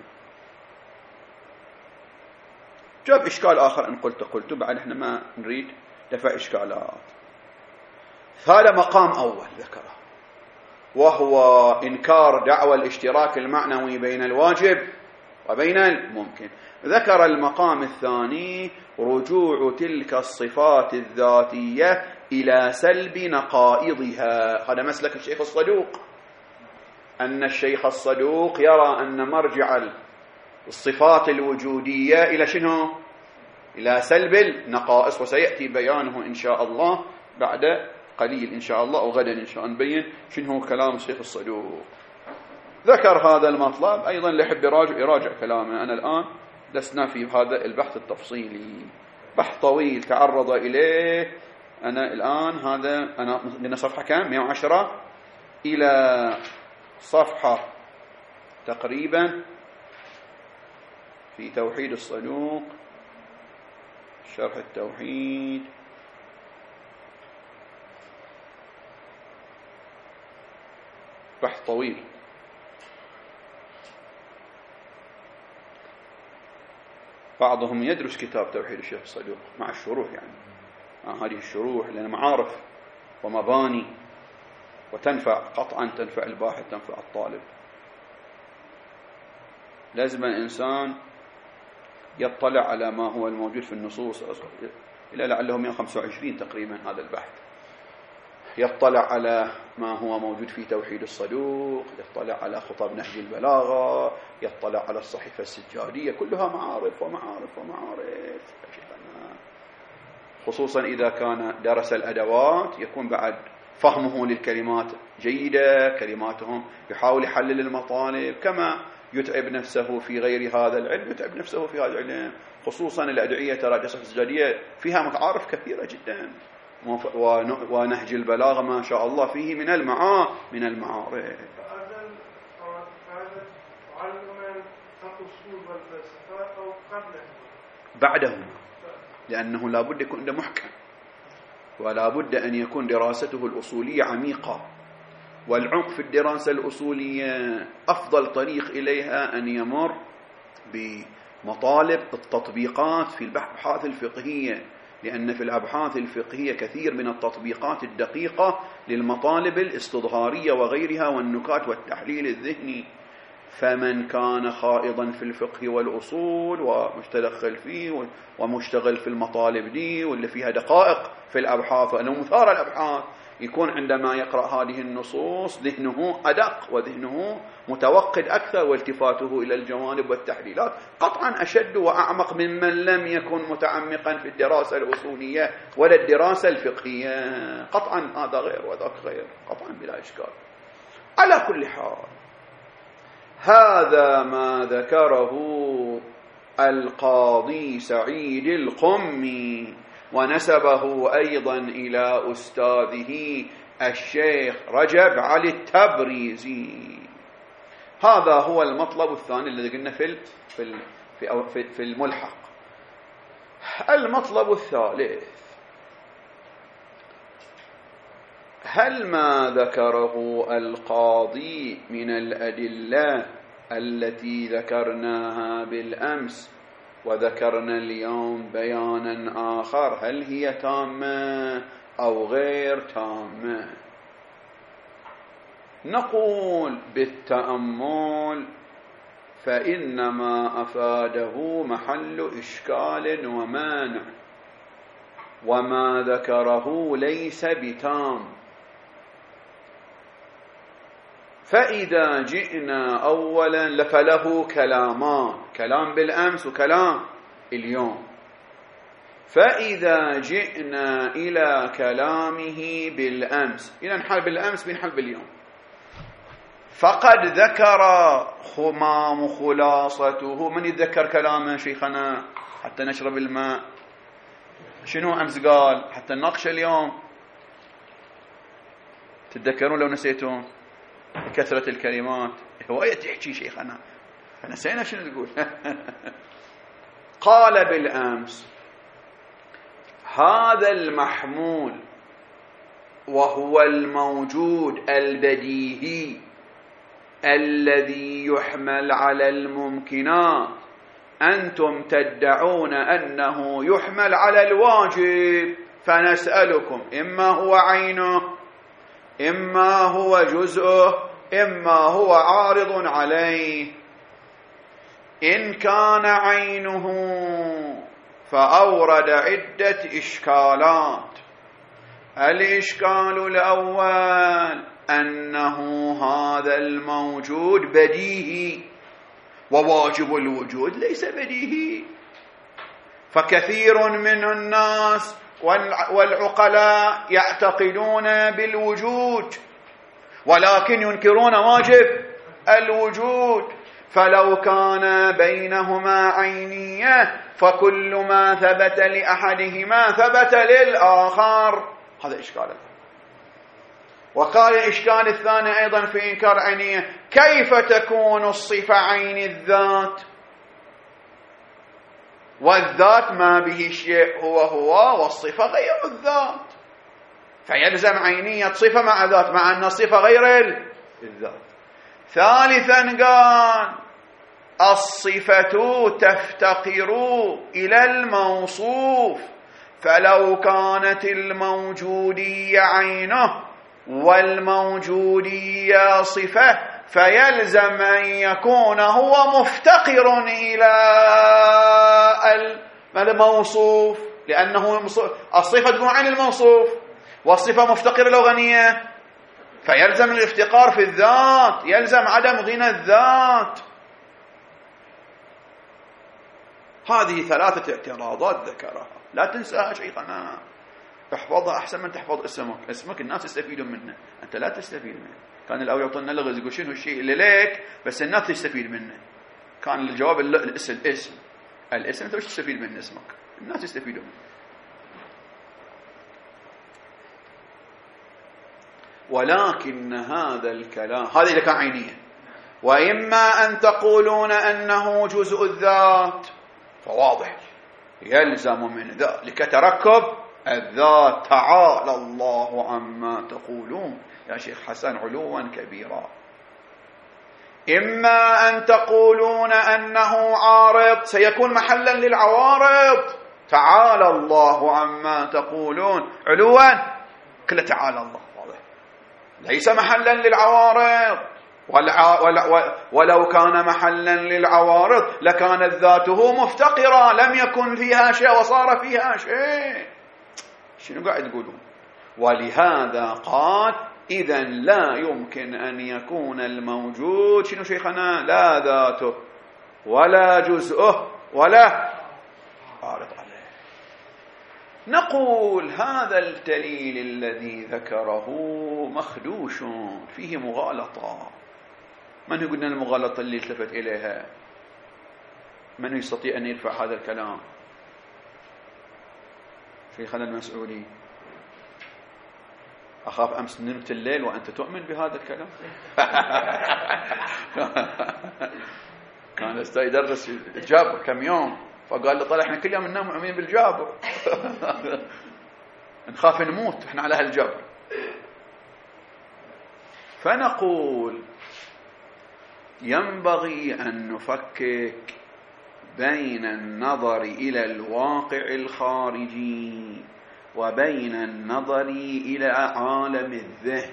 جاب إشكال آخر إن قلت قلت بعد إحنا ما نريد دفع إشكالات. هذا مقام أول ذكره، وهو إنكار دعوى الاشتراك المعنوي بين الواجب وبين الممكن. ذكر المقام الثاني رجوع تلك الصفات الذاتية إلى سلب نقائضها. هذا مسلك الشيخ الصدوق، أن الشيخ الصدوق يرى أن مرجع الصفات الوجودية إلى شنو؟ إلى سلب النقائص، وسيأتي بيانه إن شاء الله بعد قليل إن شاء الله، أو غدا إن شاء الله نبين شنو كلام الشيخ الصدوق. ذكر هذا المطلب أيضا لحب يراجع, يراجع كلامه. أنا الآن لسنا في هذا البحث التفصيلي، بحث طويل تعرض إليه. أنا الآن هذا أنا من صفحة كام؟ مئة وعشرة إلى صفحة تقريبا في توحيد الصدوق، شرح التوحيد، بحث طويل. بعضهم يدرس كتاب توحيد الشيخ الصدوق مع الشروح، يعني مع هذه الشروح، لأن معارف ومباني وتنفع قطعا، تنفع الباحث، تنفع الطالب. لازم الإنسان يطلع على ما هو الموجود في النصوص، إلى لعله مئة وخمسة وعشرين تقريبا هذا البحث. يطلع على ما هو موجود في توحيد الصدوق، يطلع على خطب نهج البلاغة، يطلع على الصحيفة السجادية، كلها معارف ومعارف ومعارف. خصوصا إذا كان درس الأدوات يكون بعد فهمه للكلمات جيدة، كلماتهم يحاول يحلل المطالب، كما يتعب نفسه في غير هذا العلم يتعب نفسه في هذا العلم. خصوصا الأدعية ترى الصحيفة السجادية فيها معارف كثيرة جدا، ونهج البلاغة ما شاء الله فيه من المعا من المعارف. بعدهم، لأنه لا بد يكون عنده محكم، ولا بد أن يكون دراسته الأصولية عميقة. والعمق في الدراسة الأصولية أفضل طريق إليها أن يمر بمطالب التطبيقات في الأبحاث الفقهية، لأن في الأبحاث الفقهية كثير من التطبيقات الدقيقة للمطالب الاستظهارية وغيرها والنكات والتحليل الذهني. فمن كان خائضا في الفقه والأصول ومتدخل فيه ومشتغل في المطالب دي واللي فيها دقائق في الأبحاث وأنه مثار الأبحاث، يكون عندما يقرأ هذه النصوص ذهنه أدق وذهنه متوقد أكثر، والتفاته إلى الجوانب والتحليلات قطعا أشد وأعمق ممن لم يكن متعمقا في الدراسة الأصولية ولا الدراسة الفقهية. قطعا هذا غير وذاك غير، قطعا بلا إشكال. على كل حال، هذا ما ذكره القاضي سعيد القمي، ونسبه أيضا إلى أستاذه الشيخ رجب علي التبريزي. هذا هو المطلب الثاني الذي قلنا في في في الملحق. المطلب الثالث، هل ما ذكره القاضي من الأدلة التي ذكرناها بالأمس وذكرنا اليوم بيانا آخر، هل هي تامة أو غير تامة؟ نقول بالتأمل فإنما أفاده محل إشكال ومانع، وما ذكره ليس بتام. فإذا جئنا أولا فله كلامان، كلام بالأمس وكلام اليوم. فإذا جئنا إلى كلامه بالأمس، إلى نحل بالأمس بنحل باليوم، فقد ذكر خمام خلاصته. من يتذكر كلامه شيخنا حتى نشرب الماء؟ شنو أمس قال حتى نناقش اليوم؟ تتذكرون لو نسيتون كثرة الكلمات؟ هواية تحكي شيخنا فنسينا شنو تقول. قال بالأمس هذا المحمول وهو الموجود البديهي الذي يحمل على الممكنات، أنتم تدعون أنه يحمل على الواجب، فنسألكم إما هو عينه، إما هو جزءه، إما هو عارض عليه. إن كان عينه فأورد عدة إشكالات. الإشكال الأول أنه هذا الموجود بديهي، وواجب الوجود ليس بديهي. فكثير من الناس والعقلاء يعتقدون بالوجود ولكن ينكرون واجب الوجود. فلو كان بينهما عينية فكل ما ثبت لأحدهما ثبت للآخر. هذا إشكال. وقال الإشكال الثاني أيضا في إنكار عينية، كيف تكون الصفة عين الذات والذات ما به شيء هو هو والصفة غير الذات؟ فيلزم عينية صفة مع ذات مع أن الصفة غير الذات. ثالثا قال الصفة تفتقر إلى الموصوف، فلو كانت الموجودية عينه والموجودية صفة فيلزم أن يكون هو مفتقر إلى الموصوف، لأنه الصفة تكون عين الموصوف والصفة مفتقرة لو غنية، فيلزم الافتقار في الذات، يلزم عدم غنى الذات. هذه ثلاثة اعتراضات ذكرها، لا تنساها شيخنا، احفظها أحسن من تحفظ اسمك. اسمك الناس يستفيدون منه، أنت لا تستفيد منه. كان الأول يعطونا لغز يقول شنو الشيء اللي لك بس الناس تستفيد منه، كان الجواب الاسم. الاسم الاسم أنت مش تستفيد من اسمك، الناس يستفيدون منه. ولكن هذا الكلام هذه إذا كان عينية. وإما أن تقولون أنه جزء الذات فواضح يلزم من ذلك تركب الذات، تعالى الله عما تقولون يا شيخ حسن علوا كبيرا. إما أن تقولون أنه عارض سيكون محلا للعوارض، تعالى الله عما تقولون علوا كل تعالى الله واضح، ليس محلا للعوارض. ولو كان محلا للعوارض لكانت ذاته مفتقرة، لم يكن فيها شيء وصار فيها شيء. شنو قاعد يقولون؟ ولهذا قال إذن لا يمكن أن يكون الموجود شنو شيخنا لا ذاته ولا جزءه ولا عارض عليه. نقول هذا الدليل الذي ذكره مخدوش، فيه مغالطة. من هو قلنا المغالطة اللي التفت إليها؟ من يستطيع أن يدفع هذا الكلام؟ شيخنا المسؤولي. أخاف أمس نمت الليل وأنت تؤمن بهذا الكلام. كان أستاذ يدرس الجابر كم يوم، فقال لي طلع احنا كل يوم ننام مؤمنين بالجابر. نخاف نموت احنا على هالجبر. فنقول ينبغي أن نفكك بين النظر إلى الواقع الخارجي وبين النظر إلى عالم الذهن.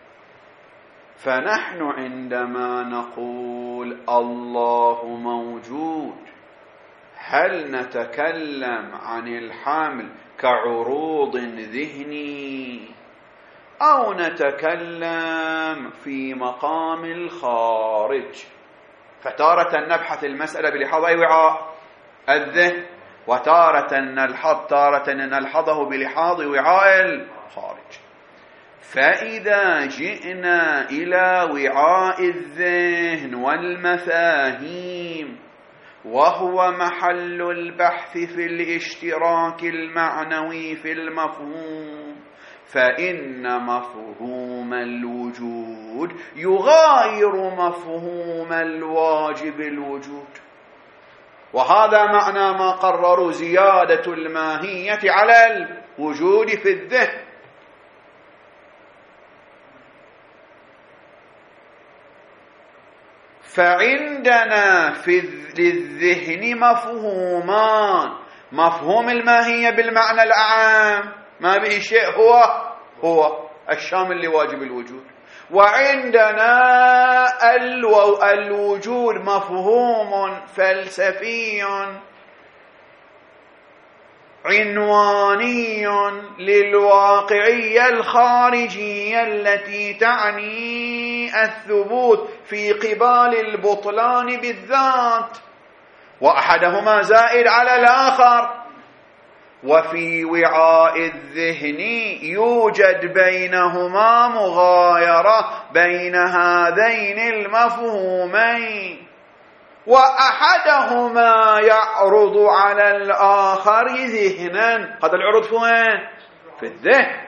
فنحن عندما نقول الله موجود، هل نتكلم عن الحمل كعروض ذهني أو نتكلم في مقام الخارج؟ فتارة نبحث المسألة بلحاظ أي وعاء؟ الذهن، وتارة نلحظ تارة نلحظه بلحاظ وعاء الخارج. فإذا جئنا إلى وعاء الذهن والمفاهيم، وهو محل البحث في الاشتراك المعنوي في المفهوم، فإن مفهوم الوجود يغاير مفهوم الواجب الوجود. وهذا معنى ما قرروا زيادة الماهية على الوجود في الذهن. فعندنا في للذهن مفهومان: مفهوم الماهية بالمعنى الأعام، ما به شيء هو هو الشامل لواجب الوجود، وعندنا الوجود مفهوم فلسفي عنواني للواقعية الخارجية التي تعني الثبوت في قبال البطلان بالذات، وأحدهما زائد على الآخر. وفي وعاء الذهن يوجد بينهما مغايرة بين هذين المفهومين، وأحدهما يعرض على الآخر ذهنا. هذا العروض فين؟ في الذهن.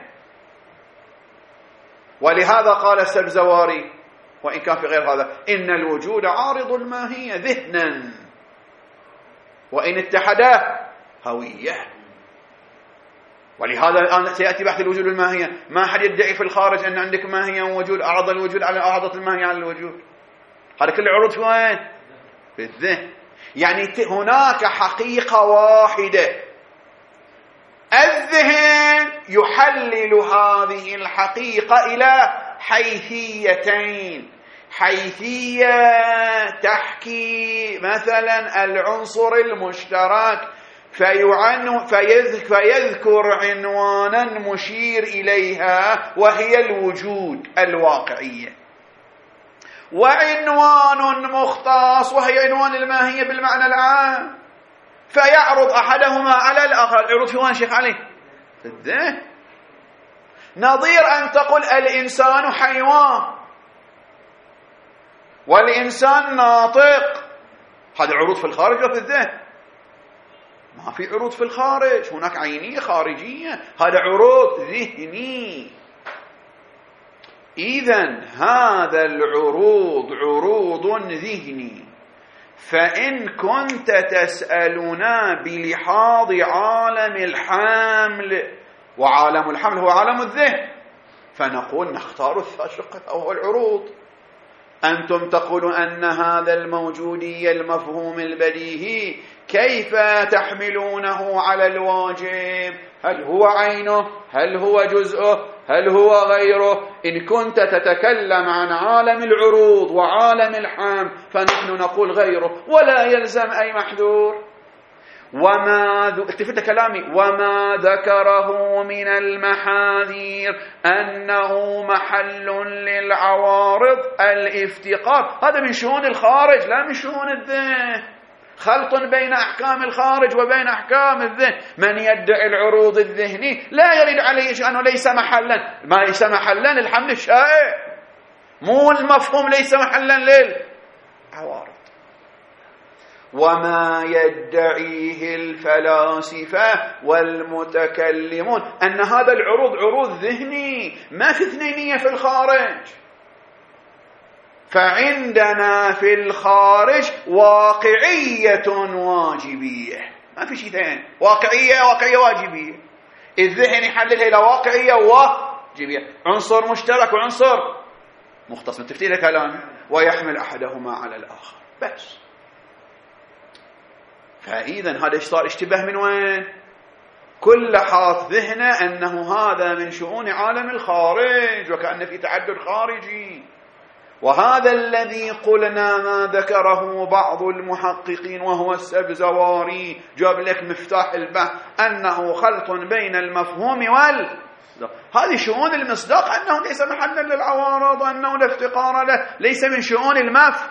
ولهذا قال السبزواري، وإن كان في غير هذا، إن الوجود عارض الماهية ذهنا، وإن اتحدا هوية. ولهذا الآن سيأتي بحث الوجود الماهية. ما حد يدعي في الخارج أن عندك ماهية ووجود، أعرض الوجود على أعرضت الماهية على الوجود. هذا كل عروض في وين؟ في الذهن. يعني هناك حقيقة واحدة، الذهن يحلل هذه الحقيقة إلى حيثيتين: حيثية تحكي مثلا العنصر المشترك فيذكر عنوانا مشير إليها وهي الوجود الواقعية، وعنوان مختص وهي عنوان الماهية بالمعنى العام، فيعرض أحدهما على الآخر. العروض في وين شيخ علي؟ في الذهن. نظير أن تقول الإنسان حيوان والإنسان ناطق، هذه عروض في الخارج وفي الذهن. ما في عروض في الخارج، هناك عينية خارجية، هذا عروض ذهني. إذن هذا العروض عروض ذهني. فإن كنت تسألنا بلحاظ عالم الحمل، وعالم الحمل هو عالم الذهن، فنقول نختار الشق أو العروض. أنتم تقولون أن هذا الموجودية المفهوم البديهي كيف تحملونه على الواجب؟ هل هو عينه؟ هل هو جزءه؟ هل هو غيره؟ إن كنت تتكلم عن عالم العروض وعالم الحمل فنحن نقول غيره، ولا يلزم أي محذور. وما التفت كلامي وما ذكره من المحاذير أنه محل للعوارض الافتقار، هذا من شؤون الخارج لا من شؤون الذهن. خلط بين أحكام الخارج وبين أحكام الذهن. من يدعي العروض الذهني لا يرد عليه أنه ليس محلا، ما ليس محلا الحمل الشائع، مو المفهوم ليس محلا للعوارض. وما يدعيه الفلاسفة والمتكلمون أن هذا العروض عروض ذهني، ما في اثنينية في الخارج. فعندنا في الخارج واقعية واجبية، ما في شيء ثاني، واقعية واقعية واجبية. الذهن يحللها إلى واقعية واجبية، عنصر مشترك وعنصر مختص من تفتيل كلام ويحمل أحدهما على الآخر بس. فإذا هذا صار اشتباه من وين؟ كل حاط ذهنه أنه هذا من شؤون عالم الخارج وكأن في تعدد خارجي، وهذا الذي قلنا ما ذكره بعض المحققين وهو السبزواري جاب لك مفتاح البحث أنه خلط بين المفهوم وال هذه شؤون المصداق، أنه ليس محلا للعوارض، أنه لا افتقار له، ليس من شؤون المفهوم.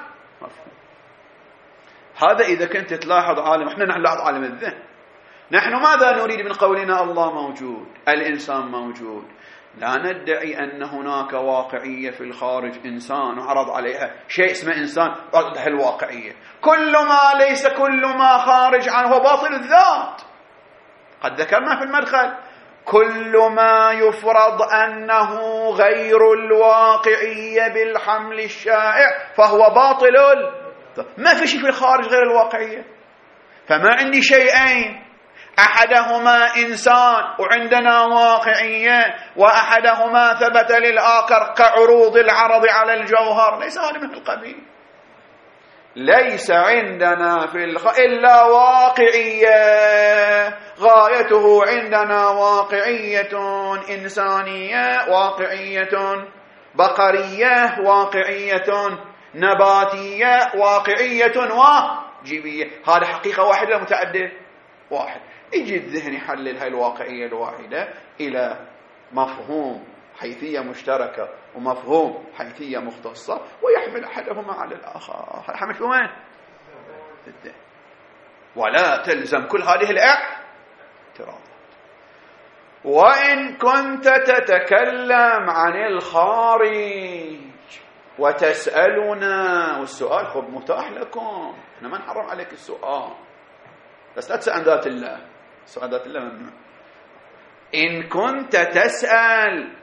هذا إذا كنت تلاحظ عالم، احنا نلاحظ عالم الذهن. نحن ماذا نريد من قولنا الله موجود، الإنسان موجود؟ لا ندعي أن هناك واقعية في الخارج، إنسان وعرض عليها شيء اسمه إنسان وعرضها الواقعية. كل ما ليس كل ما خارج عنه هو باطل الذات. قد ذكرنا في المدخل كل ما يفرض أنه غير الواقعية بالحمل الشائع فهو باطل. ما في شيء في الخارج غير الواقعية. فما عندي شيئين، أحدهما إنسان وعندنا واقعية، وأحدهما ثبت للآخر كعروض العرض على الجوهر، ليس هذا من القبيل. ليس عندنا في الخ... إلا واقعية، غايته عندنا واقعية إنسانية، واقعية بقرية، واقعية نباتية، واقعية واجبية. هذا حقيقة واحدة متعددة واحد. يجي الذهن يحلل هاي الواقعية الواحدة إلى مفهوم حيثية مشتركة ومفهوم حيثية مختصة ويحمل أحدهما على الآخر. حمل في وين؟ الذهن. ولا تلزم كل هذه الاعتراضات. وإن كنت تتكلم عن الخارج وتسألنا، والسؤال خب متاح لكم، احنا ما نحرم عليك السؤال، بس لا تسأل عن ذات الله، السؤال ذات الله ممنوع. إن كنت تسأل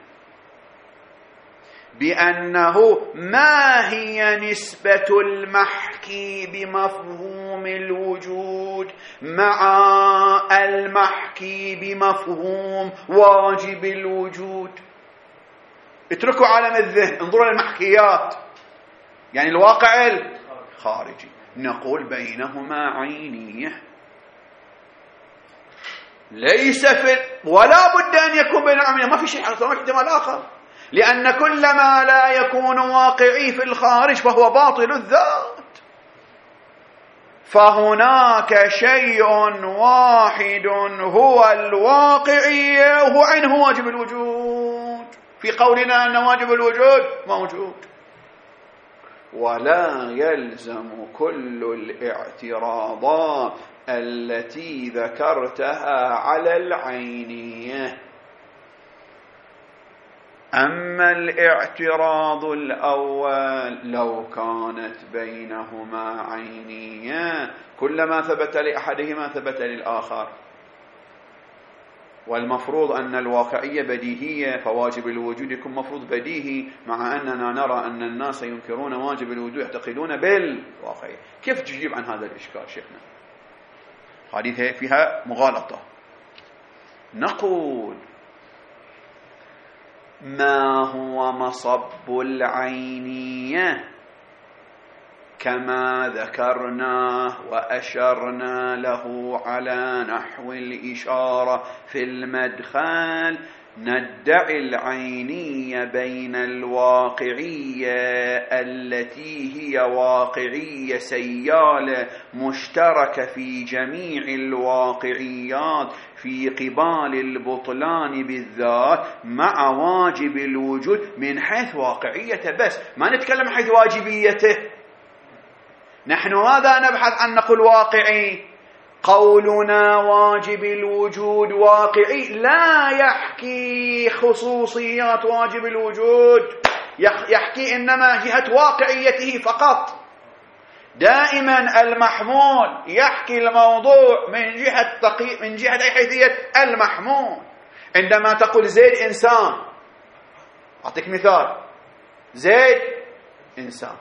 بأنه ما هي نسبة المحكي بمفهوم الوجود مع المحكي بمفهوم واجب الوجود، اتركوا عالم الذهن، انظروا للمحكيات، يعني الواقع الخارجي. نقول بينهما عينية، ليس في ولا بد أن يكون بين عينية، ما في شيء احتمال آخر، لأن كل ما لا يكون واقعي في الخارج فهو باطل الذات. فهناك شيء واحد هو الواقعية وهو عينه واجب الوجود، في قولنا أن واجب الوجود موجود. ولا يلزم كل الاعتراضات التي ذكرتها على العينية. أما الاعتراض الأول لو كانت بينهما عينية كلما ثبت لأحدهما ثبت للآخر، والمفروض أن الواقعية بديهية فواجب الوجود يكون مفروض بديهي، مع أننا نرى أن الناس ينكرون واجب الوجود يعتقدون بالواقعية. كيف تجيب عن هذا الإشكال شيخنا؟ هذه فيها مغالطة. نقول ما هو مصب العينية كما ذكرناه وأشرنا له على نحو الإشارة في المدخل، ندعي العينية بين الواقعية التي هي واقعية سيالة مشتركة في جميع الواقعيات في قبال البطلان بالذات مع واجب الوجود من حيث واقعيته بس، ما نتكلم حيث واجبيته. نحن ماذا نبحث عن؟ نقول واقعي. قولنا واجب الوجود واقعي لا يحكي خصوصيات واجب الوجود، يحكي إنما جهة واقعيته فقط. دائما المحمول يحكي الموضوع من جهة تقي... من جهة أي حيثية المحمول. عندما تقول زيد إنسان، أعطيك مثال، زيد إنسان.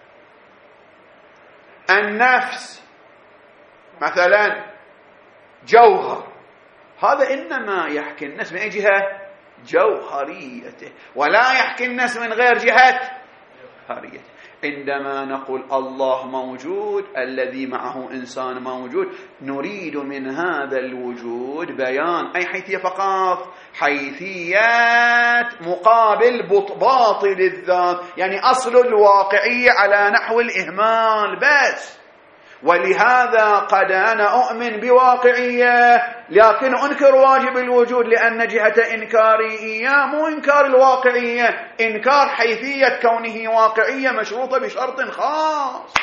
النفس مثلا جوهر، هذا إنما يحكي الناس من أي جهة؟ جوهريته، ولا يحكي الناس من غير جهة قهريته. عندما نقول الله موجود الذي معه إنسان موجود، نريد من هذا الوجود بيان أي حيثية فقط، حيثية مقابل باطل الذات، يعني أصل الواقعية على نحو الإهمال بس. ولهذا قد أنا أؤمن بواقعية لكن أنكر واجب الوجود، لأن جهة إنكاري إياه مو إنكار الواقعية، إنكار حيثية كونه واقعية مشروطة بشرط خاص.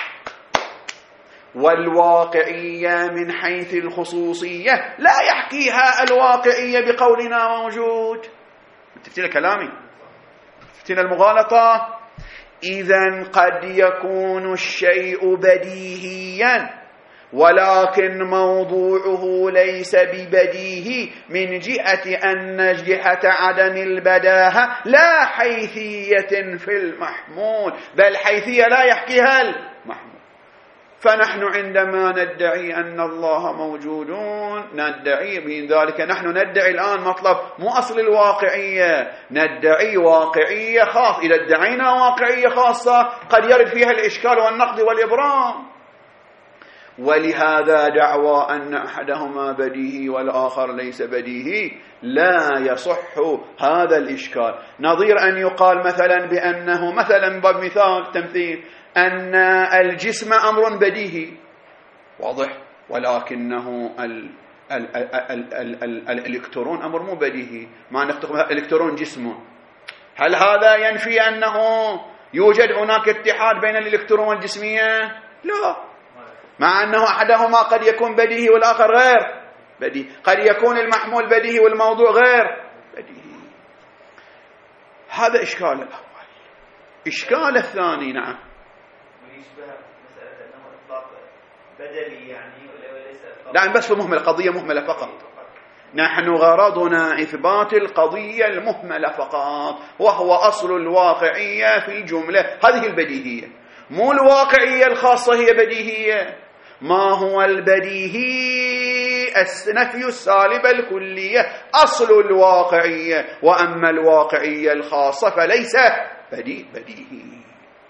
والواقعية من حيث الخصوصية لا يحكيها الواقعية بقولنا موجود. تفتين كلامي؟ تفتين المغالطة؟ إذن قد يكون الشيء بديهيا ولكن موضوعه ليس ببديهي من جهة أن جهة عدم البداهة لا حيثية في المحمول، بل حيثية لا يحكيها المحمول. فنحن عندما ندعي أن الله موجودون ندعي من ذلك، نحن ندعي الآن مطلب مو أصل الواقعية، ندعي واقعية خاصة. إذا ادعينا واقعية خاصة قد يرد فيها الإشكال والنقد والإبرام. ولهذا دعوى أن أحدهما بديهي والآخر ليس بديهي لا يصح هذا الإشكال. نظير أن يقال مثلا بأنه مثلا بمثال تمثيل أن الجسم أمر بديهي واضح، ولكنه ال ال ال ال ال ال الإلكترون أمر مو بديهي. ما نفتق الإلكترون جسم، هل هذا ينفي أنه يوجد هناك اتحاد بين الإلكترون والجسمية؟ لا، مع أنه أحدهما قد يكون بديهي والآخر غير بديهي، قد يكون المحمول بديهي والموضوع غير بديهي. هذا إشكال الأول. إشكال الثاني نعم ويشبه مسألة أنه إطلاق بدلي يعني وليس إطلاق. لا بس مهملة، قضية مهملة فقط. نحن غرضنا إثبات القضية المهملة فقط، وهو أصل الواقعية في الجملة، هذه البديهية، مو الواقعية الخاصة هي بديهية. ما هو البديهي؟ النفي السالب الكلية أصل الواقعية، وأما الواقعية الخاصة فليس بديهي.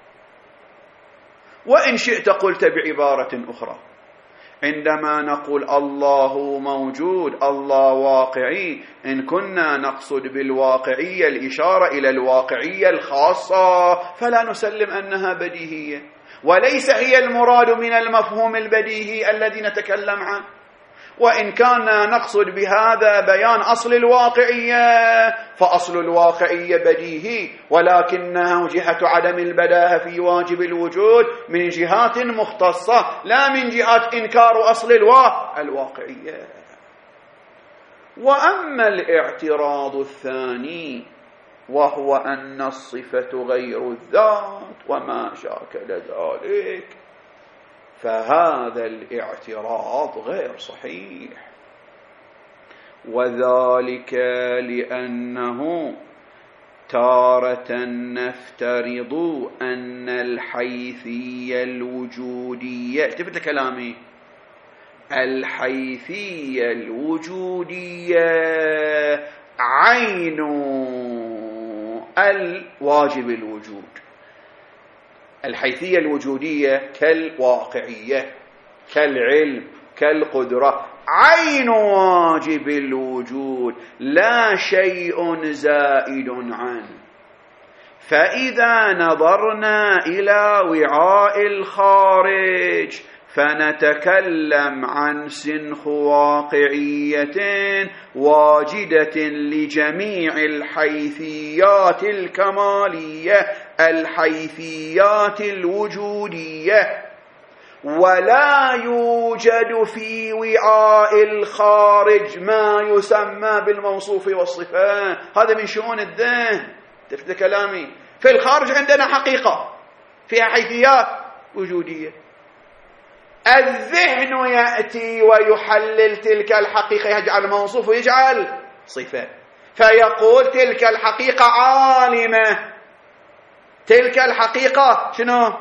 وإن شئت قلت بعبارة أخرى، عندما نقول الله موجود الله واقعي، إن كنا نقصد بالواقعية الإشارة إلى الواقعية الخاصة فلا نسلم أنها بديهية، وليس هي المراد من المفهوم البديهي الذي نتكلم عنه. وإن كنا نقصد بهذا بيان أصل الواقعية فأصل الواقعية بديهي، ولكنه جهة عدم البداهة في واجب الوجود من جهات مختصة، لا من جهات إنكار أصل الواقعية. وأما الاعتراض الثاني وهو أن الصفة غير الذات وما شاكل ذلك، فهذا الاعتراض غير صحيح، وذلك لأنه تارة نفترض أن الحيثية الوجودية، التفت لكلامي، الحيثية الوجودية عين الواجب الوجود. الحيثية الوجودية كالواقعية كالعلم كالقدرة عين واجب الوجود، لا شيء زائد عنه. فإذا نظرنا إلى وعاء الخارج فنتكلم عن سنخ واقعية واجدة لجميع الحيثيات الكمالية الحيثيات الوجودية، ولا يوجد في وعاء الخارج ما يسمى بالموصوف والصفات. هذا من شؤون الذهن. تفهم كلامي؟ في الخارج عندنا حقيقة فيها حيثيات وجودية، الذهن يأتي ويحلل تلك الحقيقة، يجعل موصوف ويجعل صفة، فيقول تلك الحقيقة عالمة، تلك الحقيقة شنو؟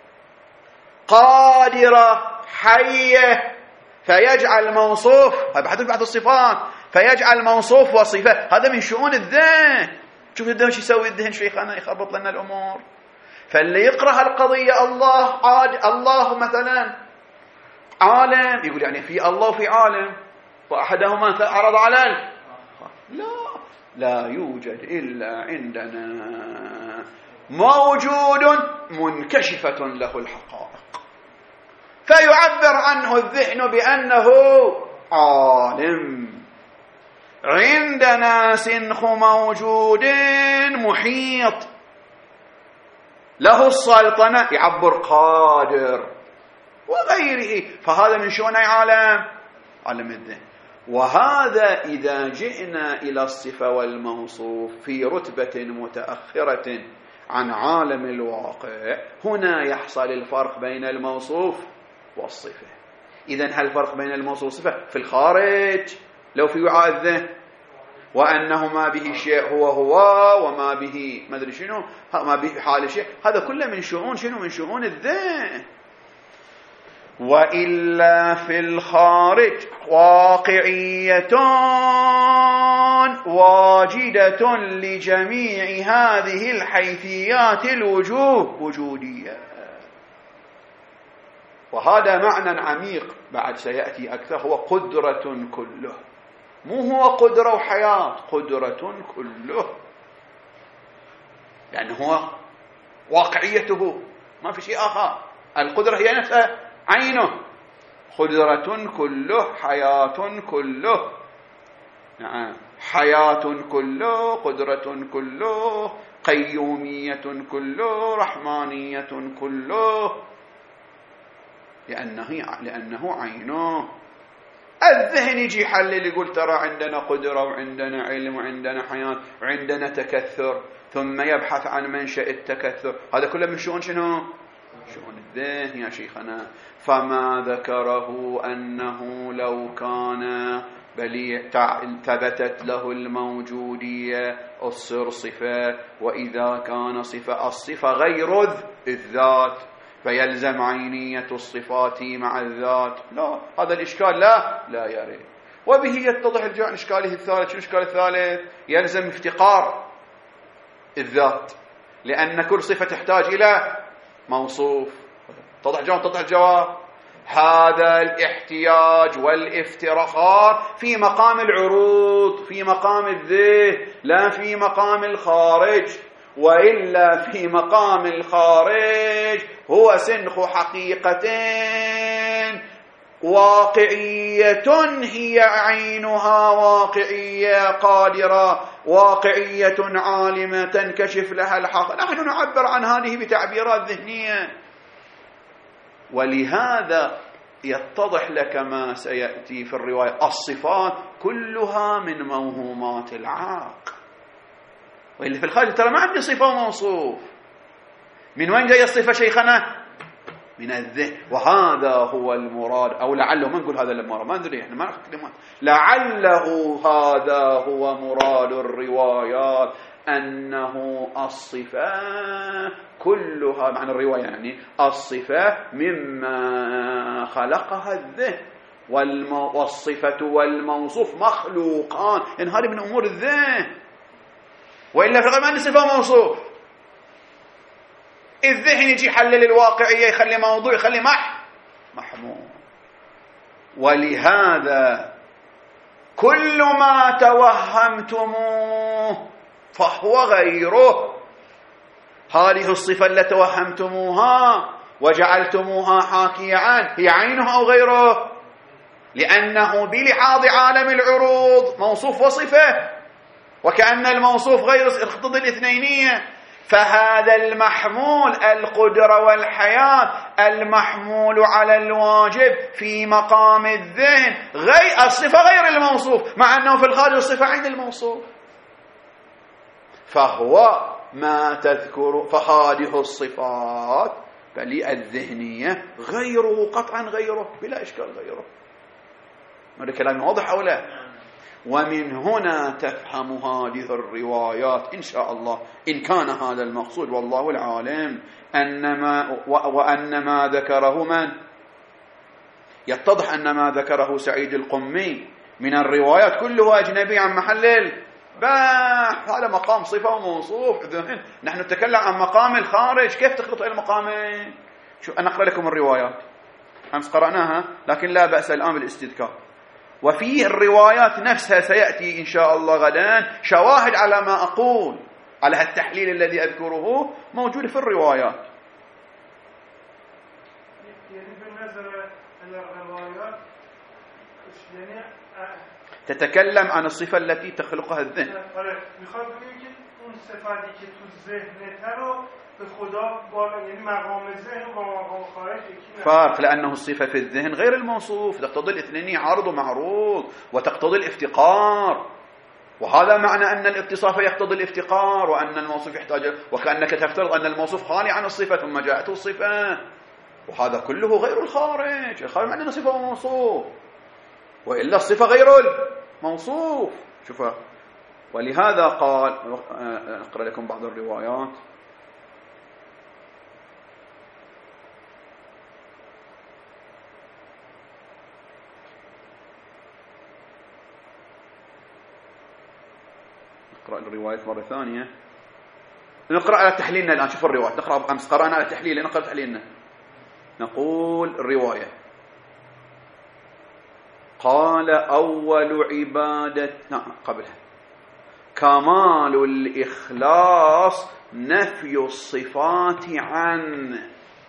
قادرة حية، فيجعل موصوف، هذا بحث بعض الصفات، فيجعل موصوف وصفة. هذا من شؤون الذهن. شوف الذهن شو يسوي؟ الذهن شيخنا يخربط لنا الأمور. فاللي يقرأ القضية الله عاد الله مثلا عالم، يقول يعني في الله وفي عالم وأحدهما عرض على لا لا يوجد إلا عندنا موجود منكشفة له الحقائق، فيعبر عنه الذهن بأنه عالم. عندنا سنخ موجود محيط له السلطنة، يعبر قادر وغيره، فهذا من شؤون عالم عالم الذهن. وهذا إذا جئنا إلى الصفة والموصوف في رتبة متأخرة عن عالم الواقع، هنا يحصل الفرق بين الموصوف والصفة. إذن هل الفرق بين الموصوف والصفة في الخارج لو في وعاء الذهن، وأنه ما به شيء هو هو وما به ما أدري شنو ما به حال شيء، هذا كله من شؤون شنو من شؤون الذهن. وإلا في الخارج واقعية واجدة لجميع هذه الحيثيات الوجوه وجودية. وهذا معنى عميق بعد سيأتي أكثر، هو قدرة كله، مو هو قدرة وحياة، قدرة كله، يعني هو واقعيته ما في شيء آخر، القدرة هي نفسها عينه، قدرة كله، حياة كله، نعم، حياة كله، قدرة كله، قيومية كله، رحمانية كله، لأنه لأنه عينه. الذهن يجي يحلل يقول ترى عندنا قدرة وعندنا علم وعندنا حياة وعندنا تكثر، ثم يبحث عن منشأ التكثر، هذا كله من شؤون شنو؟ شؤون الذهن يا شيخنا. فما ذكره أنه لو كان بل ثبتت له الموجودية الصر صفة، وإذا كان صفة الصفة غير الذات فيلزم عينية الصفات مع الذات. لا، هذا الإشكال لا لا يريد. وبه يتضح الجوع إشكاله الثالث. شو الإشكال الثالث؟ يلزم افتقار الذات، لأن كل صفة تحتاج إلى موصوف. تضح الجواب تضح الجواب. هذا الاحتياج والافتراخار في مقام العروض، في مقام الذهن، لا في مقام الخارج. وإلا في مقام الخارج هو سنخ حقيقة واقعية هي عينها واقعية قادرة، واقعية عالمة تنكشف لها الحق. نحن نعبر عن هذه بتعبيرات ذهنية. ولهذا يتضح لك ما سيأتي في الرواية، الصفات كلها من موهومات العقل. وإلا في الخارج ترى ما عندي صفة وموصوف. من وين جاي الصفة شيخنا؟ من الذهن. وهذا هو المراد، أو لعله ما نقول هذا المراد، ما ندري احنا ما ناخذ كلمات، لعله هذا هو مراد الروايات، أنه الصفة كلها معنى الرواية يعني الصفة مما خلقها الذهن، والصفة والموصوف مخلوقان، إن هذه من أمور الذهن. وإلا في الغالب ما عندي صفة وموصوف. الذهن يجي يحلل الواقعية، يخلي موضوع، يخلي مح محمول. ولهذا كل ما توهمتموه فهو غيره. هذه الصفة التي توهمتموها وجعلتموها حاكية عنه هي عينه أو غيره، لأنه بلحاظ عالم العروض موصوف وصفة، وكأن الموصوف غير اقتضي الاثنينية. فهذا المحمول القدرة والحياة المحمول على الواجب في مقام الذهن غير الصفة غير الموصوف، مع أنه في الخارج الصفة عين الموصوف. فهو ما تذكر فهذه الصفات بل الذهنية غيره قطعا، غيره بلا إشكال غيره. هذا كلام واضح أو لا؟ ومن هنا تفهم هذه الروايات إن شاء الله، إن كان هذا المقصود والله العالم. أنما وأن ما ذكره من يتضح أن ما ذكره سعيد القمي من الروايات كله أجنبي عن محل بحث، هذا مقام صفة وموصوف ذهن. نحن نتكلم عن مقام الخارج، كيف تخلط المقامين؟ شو أنا أقرأ لكم الروايات، أمس قرأناها لكن لا بأس الآن بالاستذكار. وفي الروايات نفسها سيأتي إن شاء الله غدا شواهد على ما أقول، على التحليل الذي أذكره موجود في الروايات. تتكلم عن الصفة التي تخلقها الذهن. فرق، لأنه الصفة في الذهن غير الموصوف، تقتضي الاثنين عرض ومعروض وتقتضي الافتقار، وهذا معنى أن الاتصاف يقتضي الافتقار، وأن الموصوف يحتاج، وكأنك تفترض أن الموصوف خالي عن الصفة ثم جاءته الصفة، وهذا كله غير الخارج. الخارج معنى صفة وموصوف، وإلا الصفة غير الموصوف. شوفوا، ولهذا قال، أقرأ لكم بعض الروايات. نقرأ الروايات مرة ثانية، نقرأ على تحليلنا الآن. شوف الروايات، نقرأ أمس قرأنا على تحليل، نقرأ تحليلنا. نقول الرواية: قال أول عبادة، نعم قبلها: كمال الإخلاص نفي الصفات عنه،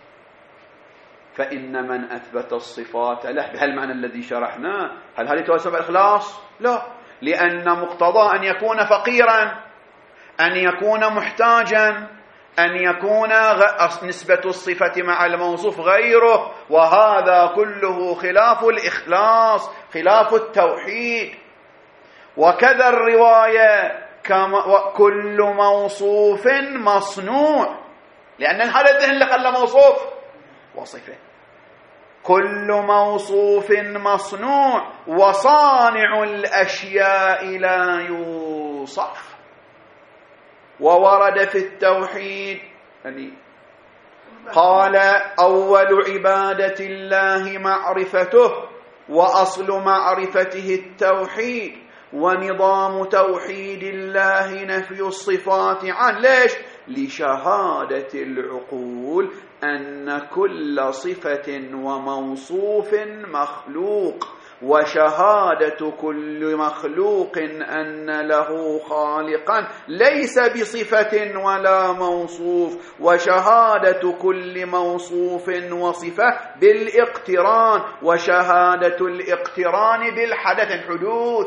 فإن من أثبت الصفات له بهالمعنى الذي شرحناه. هل هذا يتوسم الإخلاص؟ لا، لأن مقتضى أن يكون فقيرا، أن يكون محتاجا، أن يكون نسبة الصفة مع الموصوف غيره، وهذا كله خلاف الإخلاص، خلاف التوحيد. وكذا الرواية: كل موصوف مصنوع، لأن هذا الذهن اللي قال موصوف وصفة. كل موصوف مصنوع، وصانع الأشياء لا يوصف. وورد في التوحيد يعني قال: أول عبادة الله معرفته، وأصل معرفته التوحيد، ونظام توحيد الله نفي الصفات عنه. ليش؟ لشهادة العقول أن كل صفة وموصوف مخلوق، وشهادة كل مخلوق أن له خالقا ليس بصفة ولا موصوف، وشهادة كل موصوف وصفة بالاقتران، وشهادة الاقتران بالحدث الحدوث.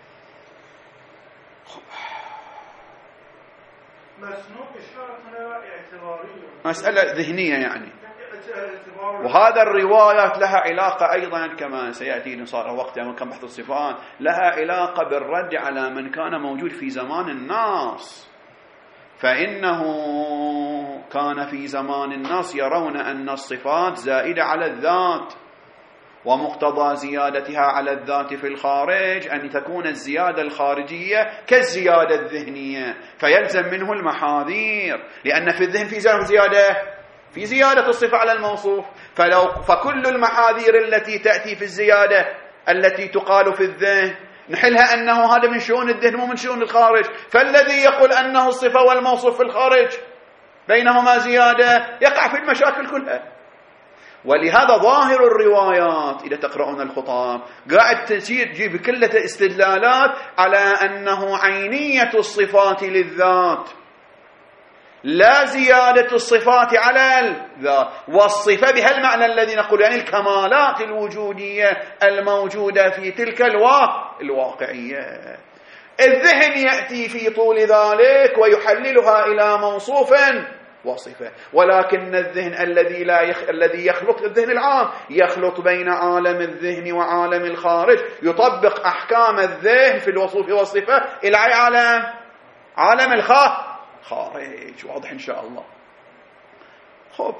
مسألة ذهنية يعني. وهذا الروايات لها علاقة أيضا كما سيأتي إن صار وقت يوم كان بحث الصفات، لها علاقة بالرد على من كان موجود في زمان الناس، فإنه كان في زمان الناس يرون أن الصفات زائدة على الذات، ومقتضى زيادتها على الذات في الخارج أن تكون الزيادة الخارجية كالزيادة الذهنية، فيلزم منه المحاذير، لأن في الذهن في زيادة في زيادة الصفة على الموصوف، فلو فكل المحاذير التي تأتي في الزيادة التي تقال في الذهن نحلها أنه هذا من شؤون الذهن ومن شؤون الخارج. فالذي يقول أنه الصفة والموصوف في الخارج بينهما زيادة يقع في المشاكل كلها. ولهذا ظاهر الروايات إذا تقرؤون الخطاب قاعد تجيب كلها استدلالات على أنه عينية الصفات للذات، لا زيادة الصفات على الذات، والصفة بهالمعنى الذي نقول يعني الكمالات الوجودية الموجودة في تلك الواقعية. الذهن يأتي في طول ذلك ويحللها إلى موصوف وصفة، ولكن الذهن الذي لا يخ... الذي يخلط الذهن العام يخلط بين عالم الذهن وعالم الخارج، يطبق أحكام الذهن في الوصف والصفة إلى عالم عالم الخارج. واضح إن شاء الله. خب،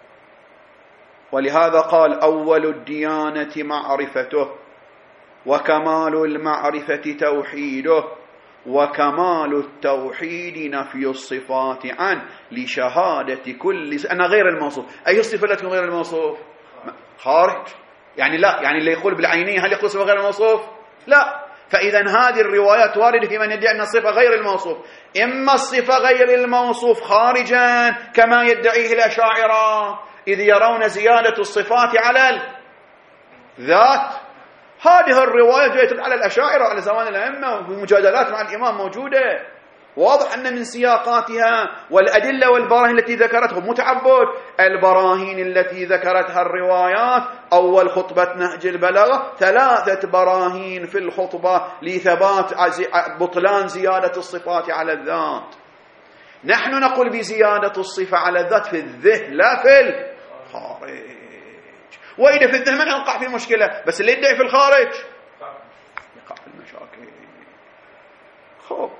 ولهذا قال: أول الديانة معرفته، وكمال المعرفة توحيده، وكمال التوحيد نفي الصفات عنه لشهادة كل أنا غير الموصوف. أي الصفة التي غير الموصوف؟ خارج يعني، لا يعني اللي يقول بالعينية هل يقول صفة غير الموصوف؟ لا، فإذا هذه الروايات واردة في من يدعي أن الصفة غير الموصوف، إما الصفة غير الموصوف خارجا كما يدعيه الأشاعرة إذ يرون زيادة الصفات على الذات. هذه الرواية جاءت على الأشاعرة على زمان الأئمة ومجادلات مع الإمام موجودة، واضح أن من سياقاتها والأدلة والبراهين التي ذكرتها متعبد. البراهين التي ذكرتها الروايات أول خطبة نهج البلاغة ثلاثة براهين في الخطبة لثبات بطلان زيادة الصفات على الذات. نحن نقول بزيادة الصفة على الذات في الذهن لا في الخارج، وإذا في الذهن ما نقع في مشكلة، بس اللي يدعي في الخارج يقع في المشاكل. خب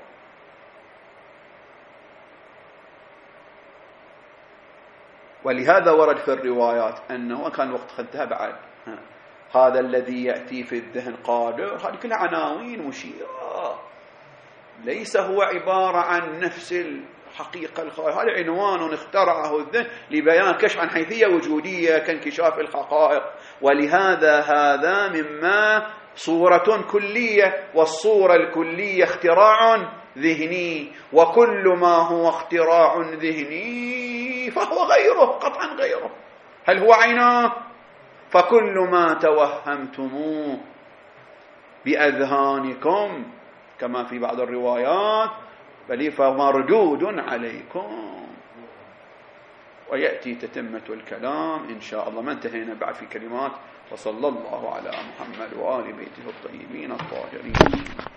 ولهذا ورد في الروايات أنه كان وقت خدها بعد هذا الذي يأتي في الذهن قادر، هذه كلها عناوين مشيرة، ليس هو عبارة عن نفس الحقيقة الخارجية. هذا عنوان اخترعه الذهن لبيان كشف عن حيثية وجودية كانكشاف الحقائق. ولهذا هذا مما صورة كلية، والصورة الكلية اختراع ذهني، وكل ما هو اختراع ذهني فهو غيره قطعا غيره. هل هو عينه؟ فكل ما توهمتموه بأذهانكم كما في بعض الروايات بل فمردود عليكم. ويأتي تتمة الكلام إن شاء الله. ما انتهينا بعد في كلمات. وصلى الله على محمد وآل بيته الطيبين الطاهرين.